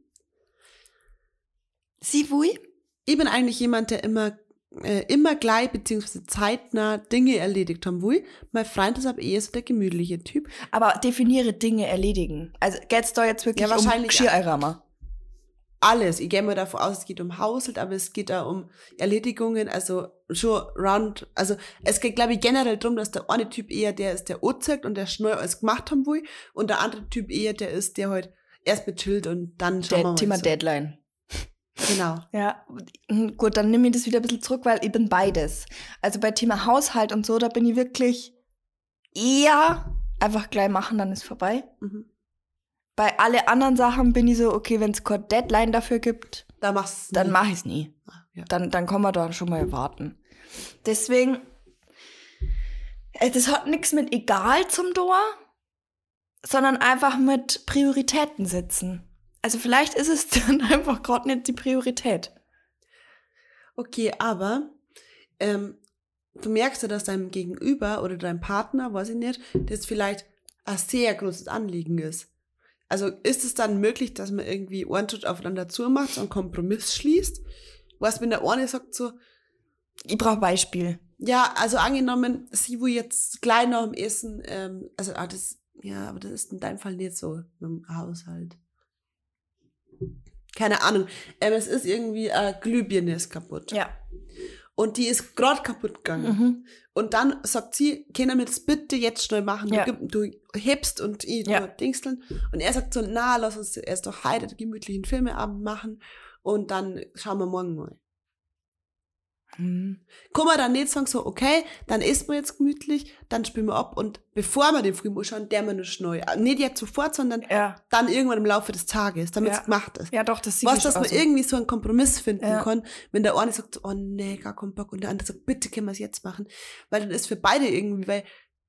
Sie, Wui? Ich bin eigentlich jemand, der immer gleich beziehungsweise zeitnah Dinge erledigt haben will. Mein Freund ist aber eher so der gemütliche Typ. Aber definiere Dinge erledigen. Also geht's da jetzt wirklich Ja, um wahrscheinlich Geschirreimer? Alles. Ich gehe mal davon aus, es geht um Haushalt, aber es geht auch um Erledigungen, also schon round. Also es geht, glaube ich, generell darum, dass der eine Typ eher der ist, der anzeigt und der schnell alles gemacht haben will und der andere Typ eher der ist, der halt erst mit chillt und dann schauen wir mal. Thema so. Deadline. Genau. Ja, gut, dann nehme ich das wieder ein bisschen zurück, weil ich bin beides. Also bei Thema Haushalt und so, da bin ich wirklich eher einfach gleich machen, dann ist vorbei. Mhm. Bei alle anderen Sachen bin ich so, okay, wenn es keine Deadline dafür gibt, Da machst du dann mache ich es nie. Ja. Dann kann man da schon mal warten. Deswegen, das hat nichts mit egal zum Tor, sondern einfach mit Prioritäten setzen. Also vielleicht ist es dann einfach gerade nicht die Priorität. Okay, aber du merkst ja, dass deinem Gegenüber oder deinem Partner, weiß ich nicht, das vielleicht ein sehr großes Anliegen ist. Also ist es dann möglich, dass man irgendwie einen Schritt aufeinander zumacht, so einen Kompromiss schließt? Was, wenn der eine sagt so, Ich brauche Beispiel. ja, also angenommen, sie will jetzt gleich nach dem Essen, aber das ist in deinem Fall nicht so mit dem Haushalt. Keine Ahnung. Es ist irgendwie eine Glühbirne ist kaputt. Ja. Und die ist gerade kaputt gegangen. Mhm. Und dann sagt sie, können wir das bitte jetzt schnell machen? Ja. Du hebst und ich Ja. dingsteln. Und er sagt so, na, lass uns erst doch heute den gemütlichen Filmeabend machen und dann schauen wir morgen mal. Kann man dann nicht sagen, so, okay, dann essen wir jetzt gemütlich, dann spielen wir ab und bevor wir den Film anschauen, der wir noch schnell. Nicht jetzt sofort, sondern dann irgendwann im Laufe des Tages, damit es gemacht ist. Ja, doch, das sieht was, dass man irgendwie so einen Kompromiss finden kann, wenn der eine sagt, oh nee, gar keinen Bock und der andere sagt, bitte können wir es jetzt machen. Weil dann ist für beide irgendwie, weil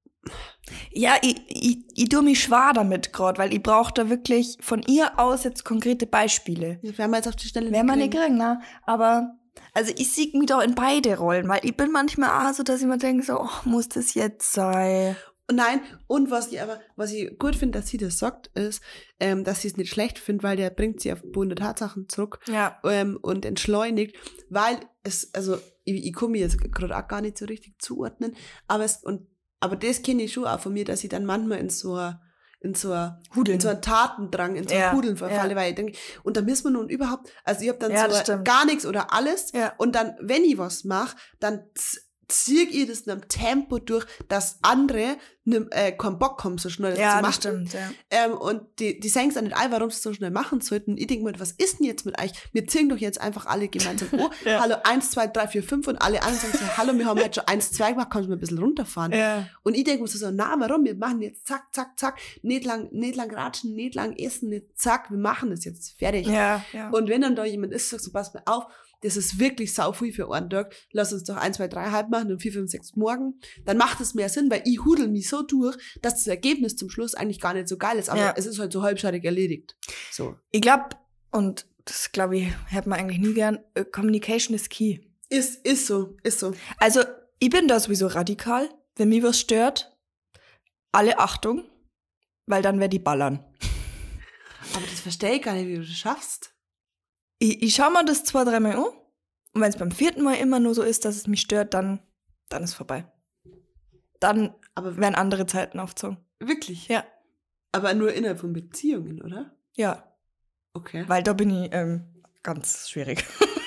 ja, ich tue mich schwer damit gerade, weil ich brauche da wirklich von ihr aus jetzt konkrete Beispiele. wir haben jetzt auf die Stelle Werden wir nicht kriegen, ne? Aber, also ich sehe mich da in beide Rollen, weil ich bin manchmal auch so, dass ich mir denke, so, oh, muss das jetzt sein? Nein, und was ich gut finde, dass sie das sagt, ist, dass sie es nicht schlecht findet, weil der bringt sie auf den Boden der Tatsachen zurück und entschleunigt, weil es, also ich kann mir jetzt gerade auch gar nicht so richtig zuordnen, aber das kenne ich schon auch von mir, dass ich dann manchmal in so einen Tatendrang, in so einen Hudeln verfalle, weil ich denke, und da müssen wir nun überhaupt, also ich habe dann so gar nichts oder alles und dann, wenn ich was mache, dann ziehe ich das in einem Tempo durch, dass andere keinen Bock haben, so schnell das zu machen. Das stimmt, ja. Und die sagen es dann nicht ein, warum sie so schnell machen sollten. Ich denke mir, was ist denn jetzt mit euch? Wir ziehen doch jetzt einfach alle gemeinsam. Oh, hallo, 1, 2, 3, 4, 5 und alle anderen sagen so, hallo, wir haben jetzt schon 1, 2 gemacht, kannst du mal ein bisschen runterfahren? Ja. Und ich denke mir so, na, warum? Wir machen jetzt zack, zack, zack, nicht lang ratschen, nicht lang essen, nicht zack, wir machen das jetzt fertig. Ja. Und wenn dann da jemand ist, sagst du, pass mal auf, das ist wirklich sau viel für einen Tag. Lass uns doch 1, 2, 3 halb machen und 4, 5, 6 morgen. Dann macht es mehr Sinn, weil ich hudel mich so durch, dass das Ergebnis zum Schluss eigentlich gar nicht so geil ist. Aber es ist halt so halbschattig erledigt. So. Ich glaube, und das glaube ich, hört man eigentlich nie gern, Communication is key. Ist so. Also, ich bin da sowieso radikal. Wenn mich was stört, alle Achtung, weil dann werde ich ballern. Aber das verstehe ich gar nicht, wie du das schaffst. Ich schaue mir das 2, 3 Mal an und wenn es beim 4. Mal immer nur so ist, dass es mich stört, dann ist vorbei. Dann werden andere Zeiten aufgezogen. Wirklich? Ja. Aber nur innerhalb von Beziehungen, oder? Ja. Okay. Weil da bin ich ganz schwierig.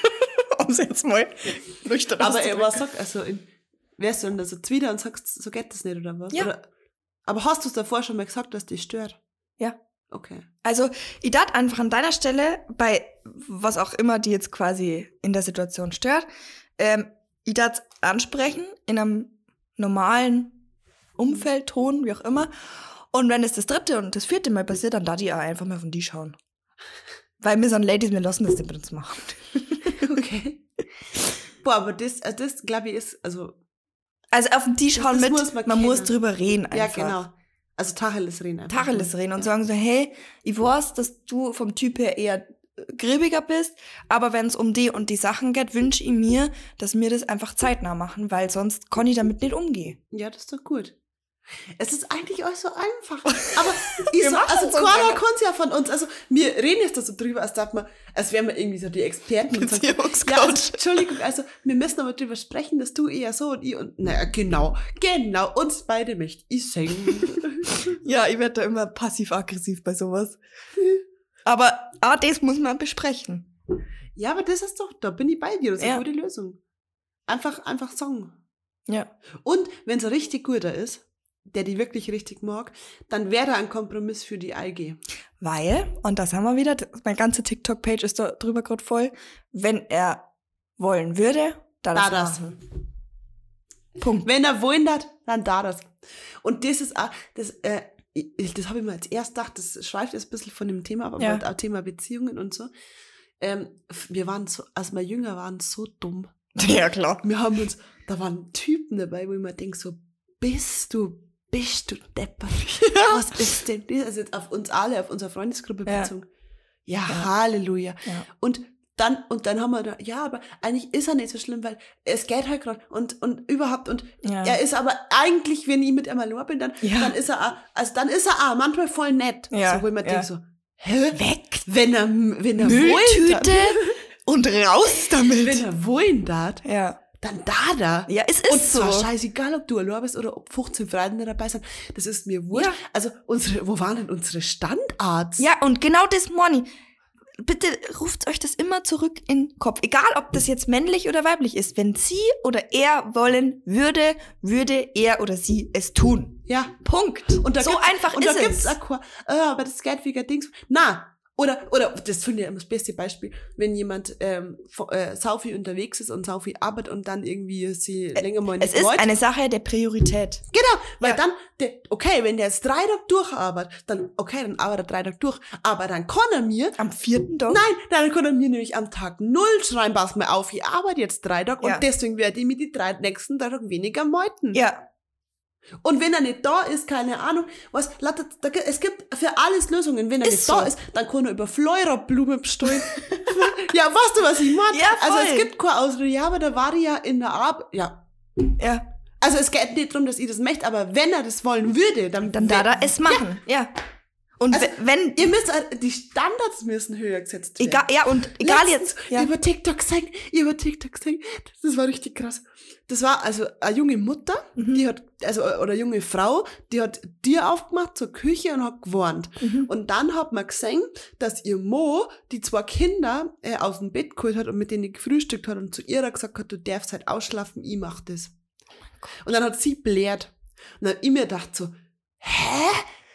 Um es jetzt mal nüchtern Aber was sagt, also wärst du dann da so zuwider und sagst, so geht das nicht, oder was? Ja. Oder, aber hast du es davor schon mal gesagt, dass dich stört? Ja. Okay. Also, ich darf einfach an deiner Stelle, bei was auch immer die jetzt quasi in der Situation stört, ich darf ansprechen in einem normalen Umfeldton, wie auch immer. Und wenn es das 3. und das 4. Mal passiert, dann darf ich auch einfach mal von die schauen. Weil wir sind Ladies, wir lassen das nicht mit uns machen. Okay. Boah, aber das glaube ich, ist, also auf den Tisch schauen mit, man muss drüber reden einfach. Ja, genau. Also Tacheles reden einfach. Tacheles reden und sagen so, hey, ich weiß, dass du vom Typ her eher gribbiger bist, aber wenn es um die und die Sachen geht, wünsche ich mir, dass wir das einfach zeitnah machen, weil sonst kann ich damit nicht umgehen. Ja, das ist doch gut. Es ist eigentlich auch so einfach. Aber keiner kann es ja von uns. Also wir reden jetzt da so drüber, als wären wir irgendwie so die Experten. Und sagen, Entschuldigung, also wir müssen aber drüber sprechen, dass du eher so und ich und naja, genau, uns beide möchte ich singen. Ja, ich werde da immer passiv-aggressiv bei sowas. Aber das muss man besprechen. Ja, aber das ist doch, da bin ich bei dir, das ist eine gute Lösung. Einfach sagen. Ja. Und wenn es ein richtig guter ist, der die wirklich richtig mag, dann wäre ein Kompromiss für die IG. Weil, und das haben wir wieder, meine ganze TikTok-Page ist da drüber gerade voll, wenn er wollen würde, dann das. Punkt. Wenn er wollen hat, dann das. Und das ist auch, das habe ich mir als erst gedacht, das schweift jetzt ein bisschen von dem Thema, aber auch Thema Beziehungen und so. Wir waren so, als wir jünger waren, so dumm. Ja, klar. Wir haben uns, da waren Typen dabei, wo ich mir denke, so, bist du deppert. Ja. Was ist denn das? Also jetzt auf uns alle, auf unsere Freundesgruppe bezogen. Ja, Halleluja. Ja. Und dann haben wir da, ja, aber eigentlich ist er nicht so schlimm, weil es geht halt gerade und überhaupt und er ist aber eigentlich, wenn ich mit ihm allein bin, dann ist er auch manchmal voll nett. Ja. So, wo ich mir denke so, weg, wenn er Mülltüte und raus damit. Wenn er wollen darf, dann da. Ja, es ist und so. Und zwar scheißegal, ob du allein bist oder ob 15 Freunde dabei sind. Das ist mir wurscht. Ja. Also, wo waren denn unsere Standards? Ja, und genau das, Moni. Bitte ruft euch das immer zurück in den Kopf. Egal, ob das jetzt männlich oder weiblich ist. Wenn sie oder er wollen würde er oder sie es tun. Ja. Punkt. Und da so einfach ist es. Und da gibt's aber das geht wegen Dings. Na, Oder, das finde ich immer das beste Beispiel, wenn jemand sau viel unterwegs ist und sau viel arbeitet und dann irgendwie sie länger mal nicht Es ist wollt. eine Sache der Priorität. Genau, weil Ja. dann, okay, wenn der jetzt 3 Tage durcharbeitet, dann arbeitet er 3 Tage durch. Aber dann kann er mir, Am 4. doch? nein, dann kann er mir nämlich am Tag 0 schreiben, pass mal auf, ich arbeite jetzt 3 Tage Ja. und deswegen werde ich mir die nächsten 3 Tage weniger meuten. Ja. Und wenn er nicht da ist, keine Ahnung, es gibt für alles Lösungen. Wenn er Ist nicht so. da ist, dann kann er über Fleurablume bestellen. Ja, weißt du, was ich meine? Ja, voll. Also es gibt keine Ausrede. Ja, aber da war ich ja in der Arbeit. Ja. Ja. Also es geht nicht darum, dass ich das möchte, aber wenn er das wollen würde, dann Dann darf er es machen. Ja. Und Also, wenn, ihr müsst, die Standards müssen höher gesetzt werden. egal, ja, und egal Letztens jetzt. Ja. über TikTok gesehen, das war richtig krass. Das war also eine junge Mutter, die hat, oder junge Frau, die hat Tür aufgemacht zur Küche und hat gewarnt. Und dann hat man gesehen, dass ihr Mo die 2 Kinder aus dem Bett geholt hat und mit denen gefrühstückt hat und zu ihr gesagt hat, du darfst halt ausschlafen, ich mach das. Und dann hat sie blärt. Und dann hab ich mir gedacht so, hä?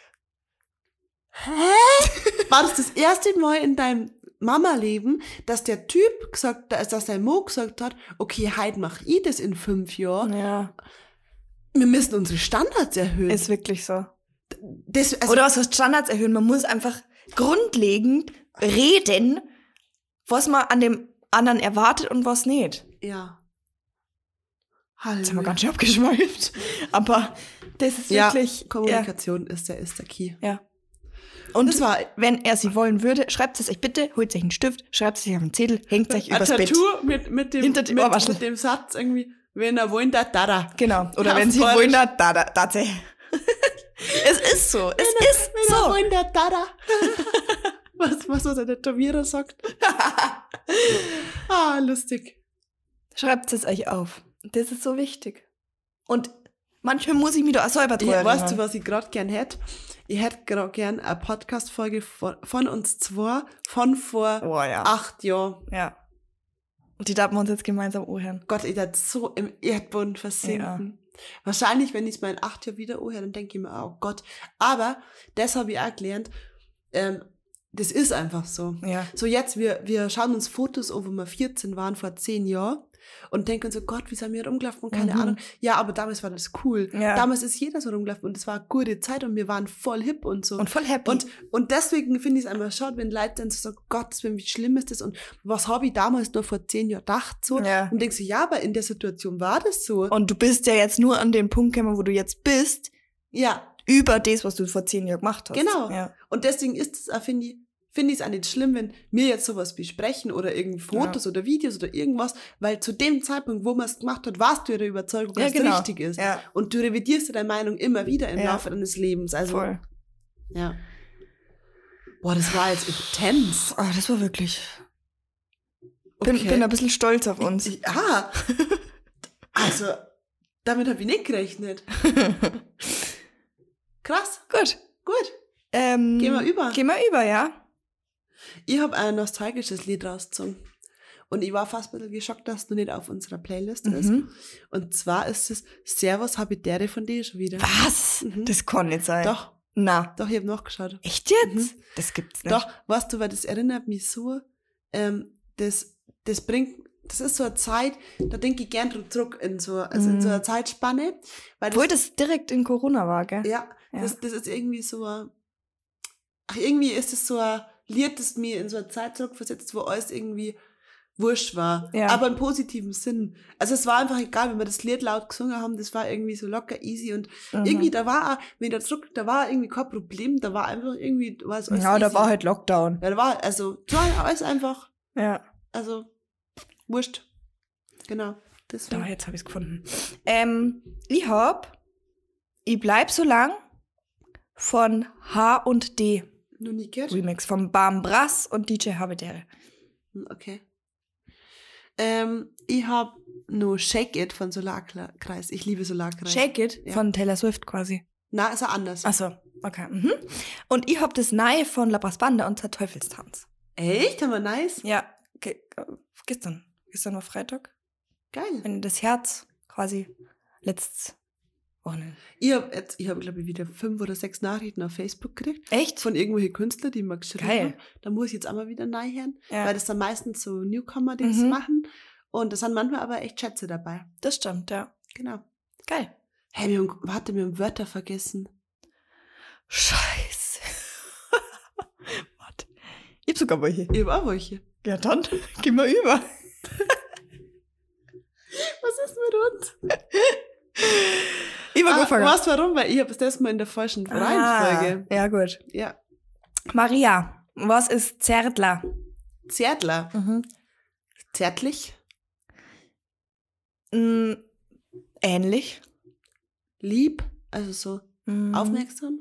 War das erste Mal in deinem Mama-Leben, dass der Typ gesagt, dass der Mo gesagt hat, okay, heute mach ich das in 5 Jahren. Ja. Wir müssen unsere Standards erhöhen. Ist wirklich so. Das, also, Oder was heißt Standards erhöhen? Man muss einfach grundlegend reden, was man an dem anderen erwartet und was nicht. ja. Jetzt haben wir ganz schön abgeschweift. Aber das ist Ja, wirklich. Kommunikation ist der Key. Ja. Und Das war wenn er sie wollen würde, schreibt es euch bitte, holt sich einen Stift, schreibt es sich auf den Zettel, hängt euch ein übers Bett. Tattoo mit Hinter dem Ohrwaschel. mit dem Satz irgendwie, wenn er wollen, da. Genau. Oder Ja, wenn sie voll. wollen, da. Es ist so. Es ist Wenn er so. wollen, da. was der Tätowierer sagt. Lustig. Schreibt es euch auf. Das ist so wichtig. Und manchmal muss ich mich da auch selber drüber Weißt du, was ich gerade gern hätte? Ich hätte gerade gern eine Podcast-Folge von uns zwei von vor Oh ja. 8 Jahren. Ja. Und die darf man uns jetzt gemeinsam anhören. Gott, ich hätte so im Erdboden versinken. Wahrscheinlich, wenn ich es mal in 8 Jahren wieder anhöre, dann denke ich mir, oh Gott. Aber das habe ich auch gelernt, das ist einfach so. Ja. So jetzt, wir schauen uns Fotos an, wo wir 14 waren, vor 10 Jahren. Und denken so, Gott, wie sind wir rumgelaufen und keine Ahnung. Ja, aber damals war das cool. Ja. Damals ist jeder so rumgelaufen und es war eine gute Zeit und wir waren voll hip und so. Und voll happy. Und deswegen finde ich es einfach schade, wenn Leute dann so sagen, Gott, wie schlimm ist das und was habe ich damals noch vor 10 Jahren gedacht so. Ja. Und denkst du, ja, aber in der Situation war das so. Und du bist ja jetzt nur an den Punkt gekommen, wo du jetzt bist, Ja, über das, was du vor 10 Jahren gemacht hast. genau. Ja. Und deswegen ist es auch, finde ich es auch nicht schlimm, wenn wir jetzt sowas besprechen oder irgendwie Fotos oder Videos oder irgendwas, weil zu dem Zeitpunkt, wo man es gemacht hat, warst du ja der Überzeugung, Ja, dass genau. es richtig ist. Ja. Und du revidierst ja deine Meinung immer wieder im Ja. Laufe deines Lebens. Also, Voll. ja. Boah, das war jetzt intens. Oh, das war wirklich. Okay. Bin ein bisschen stolz auf uns. Also, damit habe ich nicht gerechnet. Krass, Gut. gut. Gehen wir über. Gehen wir über, ja. Ich habe ein nostalgisches Lied rausgezogen. Und ich war fast ein bisschen geschockt, dass du nicht auf unserer Playlist ist. Und zwar ist es Servus Habitäre von dir schon wieder. Was? Das kann nicht sein. Doch, Na. ich habe nachgeschaut. Echt jetzt? Das gibt's nicht. Doch, weißt du, weil das erinnert mich so, das ist so eine Zeit, da denke ich gern drum zurück in so eine Zeitspanne. Weil Obwohl das direkt in Corona war, gell? ja, Ja. das ist irgendwie so irgendwie ist es so ein Lied, das mir in so eine Zeit zurückversetzt, wo alles irgendwie wurscht war. Ja. Aber im positiven Sinn. Also es war einfach egal, wenn wir das Lied laut gesungen haben, das war irgendwie so locker, easy und irgendwie da war irgendwie kein Problem, da war einfach irgendwie, war es alles Ja, da easy. war halt Lockdown. Ja, da war, also, alles einfach, Ja. also, wurscht. Genau. Deswegen. Da, jetzt habe ich es gefunden. Ich bleib so lang von H&D Noch nie gehört? Remix von Bam Brass und DJ Habitäre. Okay. Ich habe nur Shake It von Solarkreis. Ich liebe Solarkreis. Shake It Ja. von Taylor Swift quasi. Na, ist er anders. Achso, okay. Und ich hab das Neue von La Banda und der Teufelstanz. Echt? Aber nice. Ja, gestern war Freitag. Geil. Wenn das Herz quasi letztes Oh nein. Ich habe, glaube ich, wieder 5 oder 6 Nachrichten auf Facebook gekriegt. Echt? Von irgendwelchen Künstlern, die mir geschrieben Geil. haben. Da muss ich jetzt auch mal wieder reinhören. Ja. Weil das dann meistens so Newcomer, die das machen. Und da sind manchmal aber echt Schätze dabei. Das stimmt, ja. Genau. Geil. Hey, wir haben Wörter vergessen. Scheiße. Warte. Ich hab sogar welche. Ich habe auch welche. Ja, dann geh mal über. Was ist mit uns? Ich war gut vergessen. Weißt du warum? Weil ich habe das Mal in der falschen Reihenfolge. Ja, gut. Ja. Maria, was ist Zärtler? Zärtler. Zärtlich. Ähnlich. Lieb. Also so aufmerksam.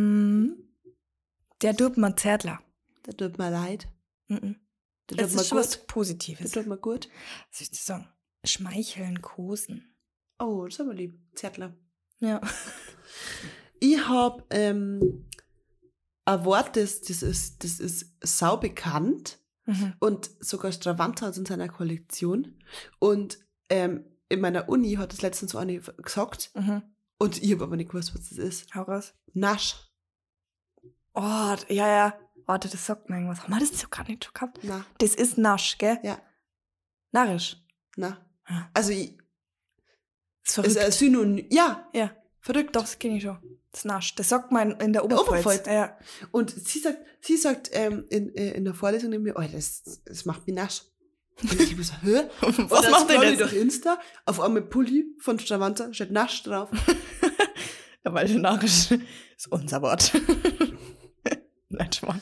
Der tut mir Zärtler. Der tut mir leid. Der Das tut mir ist schon was gut. Positives. Der tut mir gut. Was soll ich dir sagen? Schmeicheln, kosen. Oh, das ist aber lieb. Zärtler. Ja. Ich habe ein Wort, das ist sau bekannt und sogar Stravanza hat es in seiner Kollektion. Und in meiner Uni hat das letztens so eine gesagt und ich habe aber nicht gewusst, was das ist. Hau raus. Nasch. Oh, ja. Warte, das sagt mir irgendwas. Haben wir das so gar nicht schon gehabt? Na. Das ist Nasch, gell? Ja. Narrisch. Na. Ja. Also, Das ist ist verrückt. ein Synonym. Ja, Ja, verrückt. doch, das kenne ich schon. Das ist Nasch. Das sagt man in der Oberpfalz. Oberpfalz. Ja. Und sie sagt in der Vorlesung neben mir, oh, das macht mich nasch. Und ich so, hä? Was macht denn das? das? Durch Insta, auf einmal Pulli von Stravanza, steht nasch drauf. Ja, weil der Narrisch ist unser Wort. Nein, Schmarrn.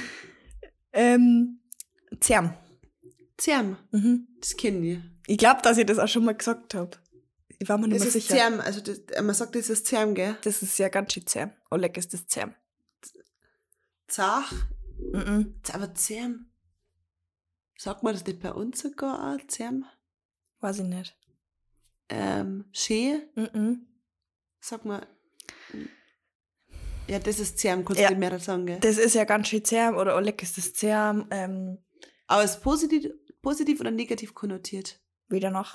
Zerm. Zerm, das kenne ich. Ich glaube, dass ich das auch schon mal gesagt habe. Ich war mir nicht Das mehr ist sicher. Zerm, also man sagt, das ist Zerm, gell? Das ist ja ganz schön Zerm. Oleg ist das Zerm. Zach, aber Zerm. Sagt man das nicht bei uns sogar auch, Zerm? Weiß ich nicht. Schee, sag mal. Ja, das ist Zerm, kannst Ja. du mehr sagen, gell? Das ist ja ganz schön Zerm oder Oleg ist das Zerm. Aber ist positiv oder negativ konnotiert? Wieder noch.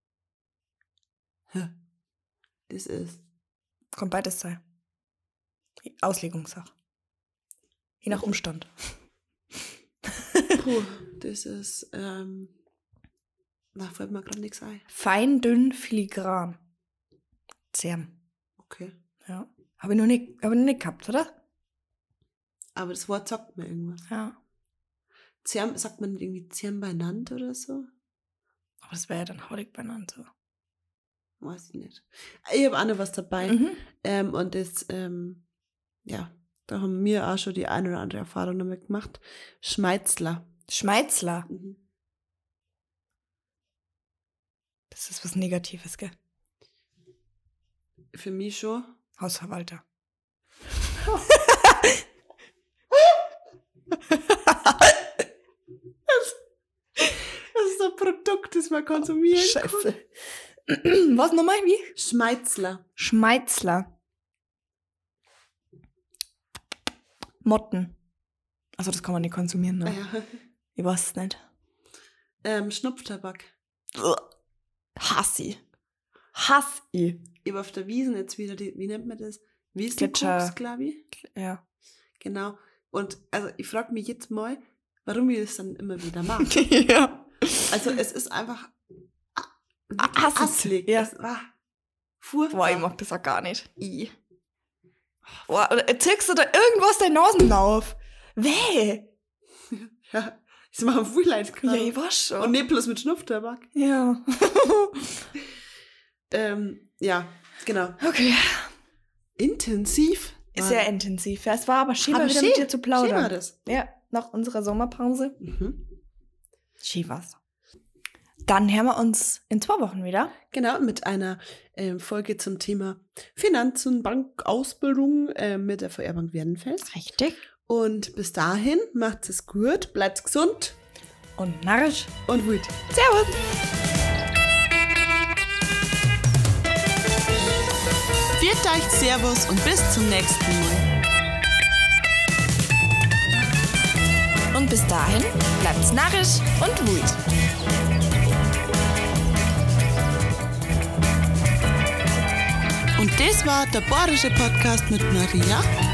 Das ist. Kann beides sein. Auslegungssache. Je nach Umstand. Puh, das ist. Fällt mir gerade nichts ein. Fein, dünn, filigran. Zerm. Okay. Ja. Habe ich noch nicht gehabt, oder? Aber das Wort sagt mir irgendwas. Ja. Zerm, sagt man irgendwie Zerm beieinander oder so? Aber das wäre ja dann hautig beieinander. So. Weiß ich nicht. Ich habe auch noch was dabei. Und das, ja, da haben wir auch schon die eine oder andere Erfahrung damit gemacht. Schmeizler. Schmeizler. Das ist was Negatives, gell? Für mich schon. Hausverwalter. Das ist ein Produkt, das man konsumieren kann. Scheiße. Was nochmal? Wie? Schmeizler. Schmeizler. Motten. Also das kann man nicht konsumieren, ne? Ja. Ich weiß es nicht. Schnupftabak. Hassi. Ich habe auf der Wiesn jetzt wieder wie nennt man das? Gletscher. Wiesenkoks, glaube ich. Ja. Genau. Und also ich frage mich jetzt mal, warum ich das dann immer wieder mache. Ja. Also es ist einfach Hassig. Ja. Furchtbar. Boah, ich mag das auch gar nicht. Boah, oder ziehst du da irgendwas deine Nasen auf? Weh. Ja, das machen viel Leute Ja, gerade. ich weiß schon. Und nicht bloß mit Schnupftabak. Ja. Ja, genau. Okay. Intensiv. Sehr intensiv. Ja, es war aber schön, Aber mal wieder schön. mit dir zu Schön plaudern. war das. Ja, nach unserer Sommerpause. Schön war's. Dann hören wir uns in 2 Wochen wieder. Genau, mit einer Folge zum Thema Finanz- und Bankausbildung mit der VR Bank Werdenfels. Richtig. Und bis dahin, macht's es gut, bleibt gesund Und narrisch. und wild. Servus. Viert euch, Servus und bis zum nächsten Mal. Und bis dahin bleibt's narrisch und wut. Und das war der Bayerische Podcast mit Maria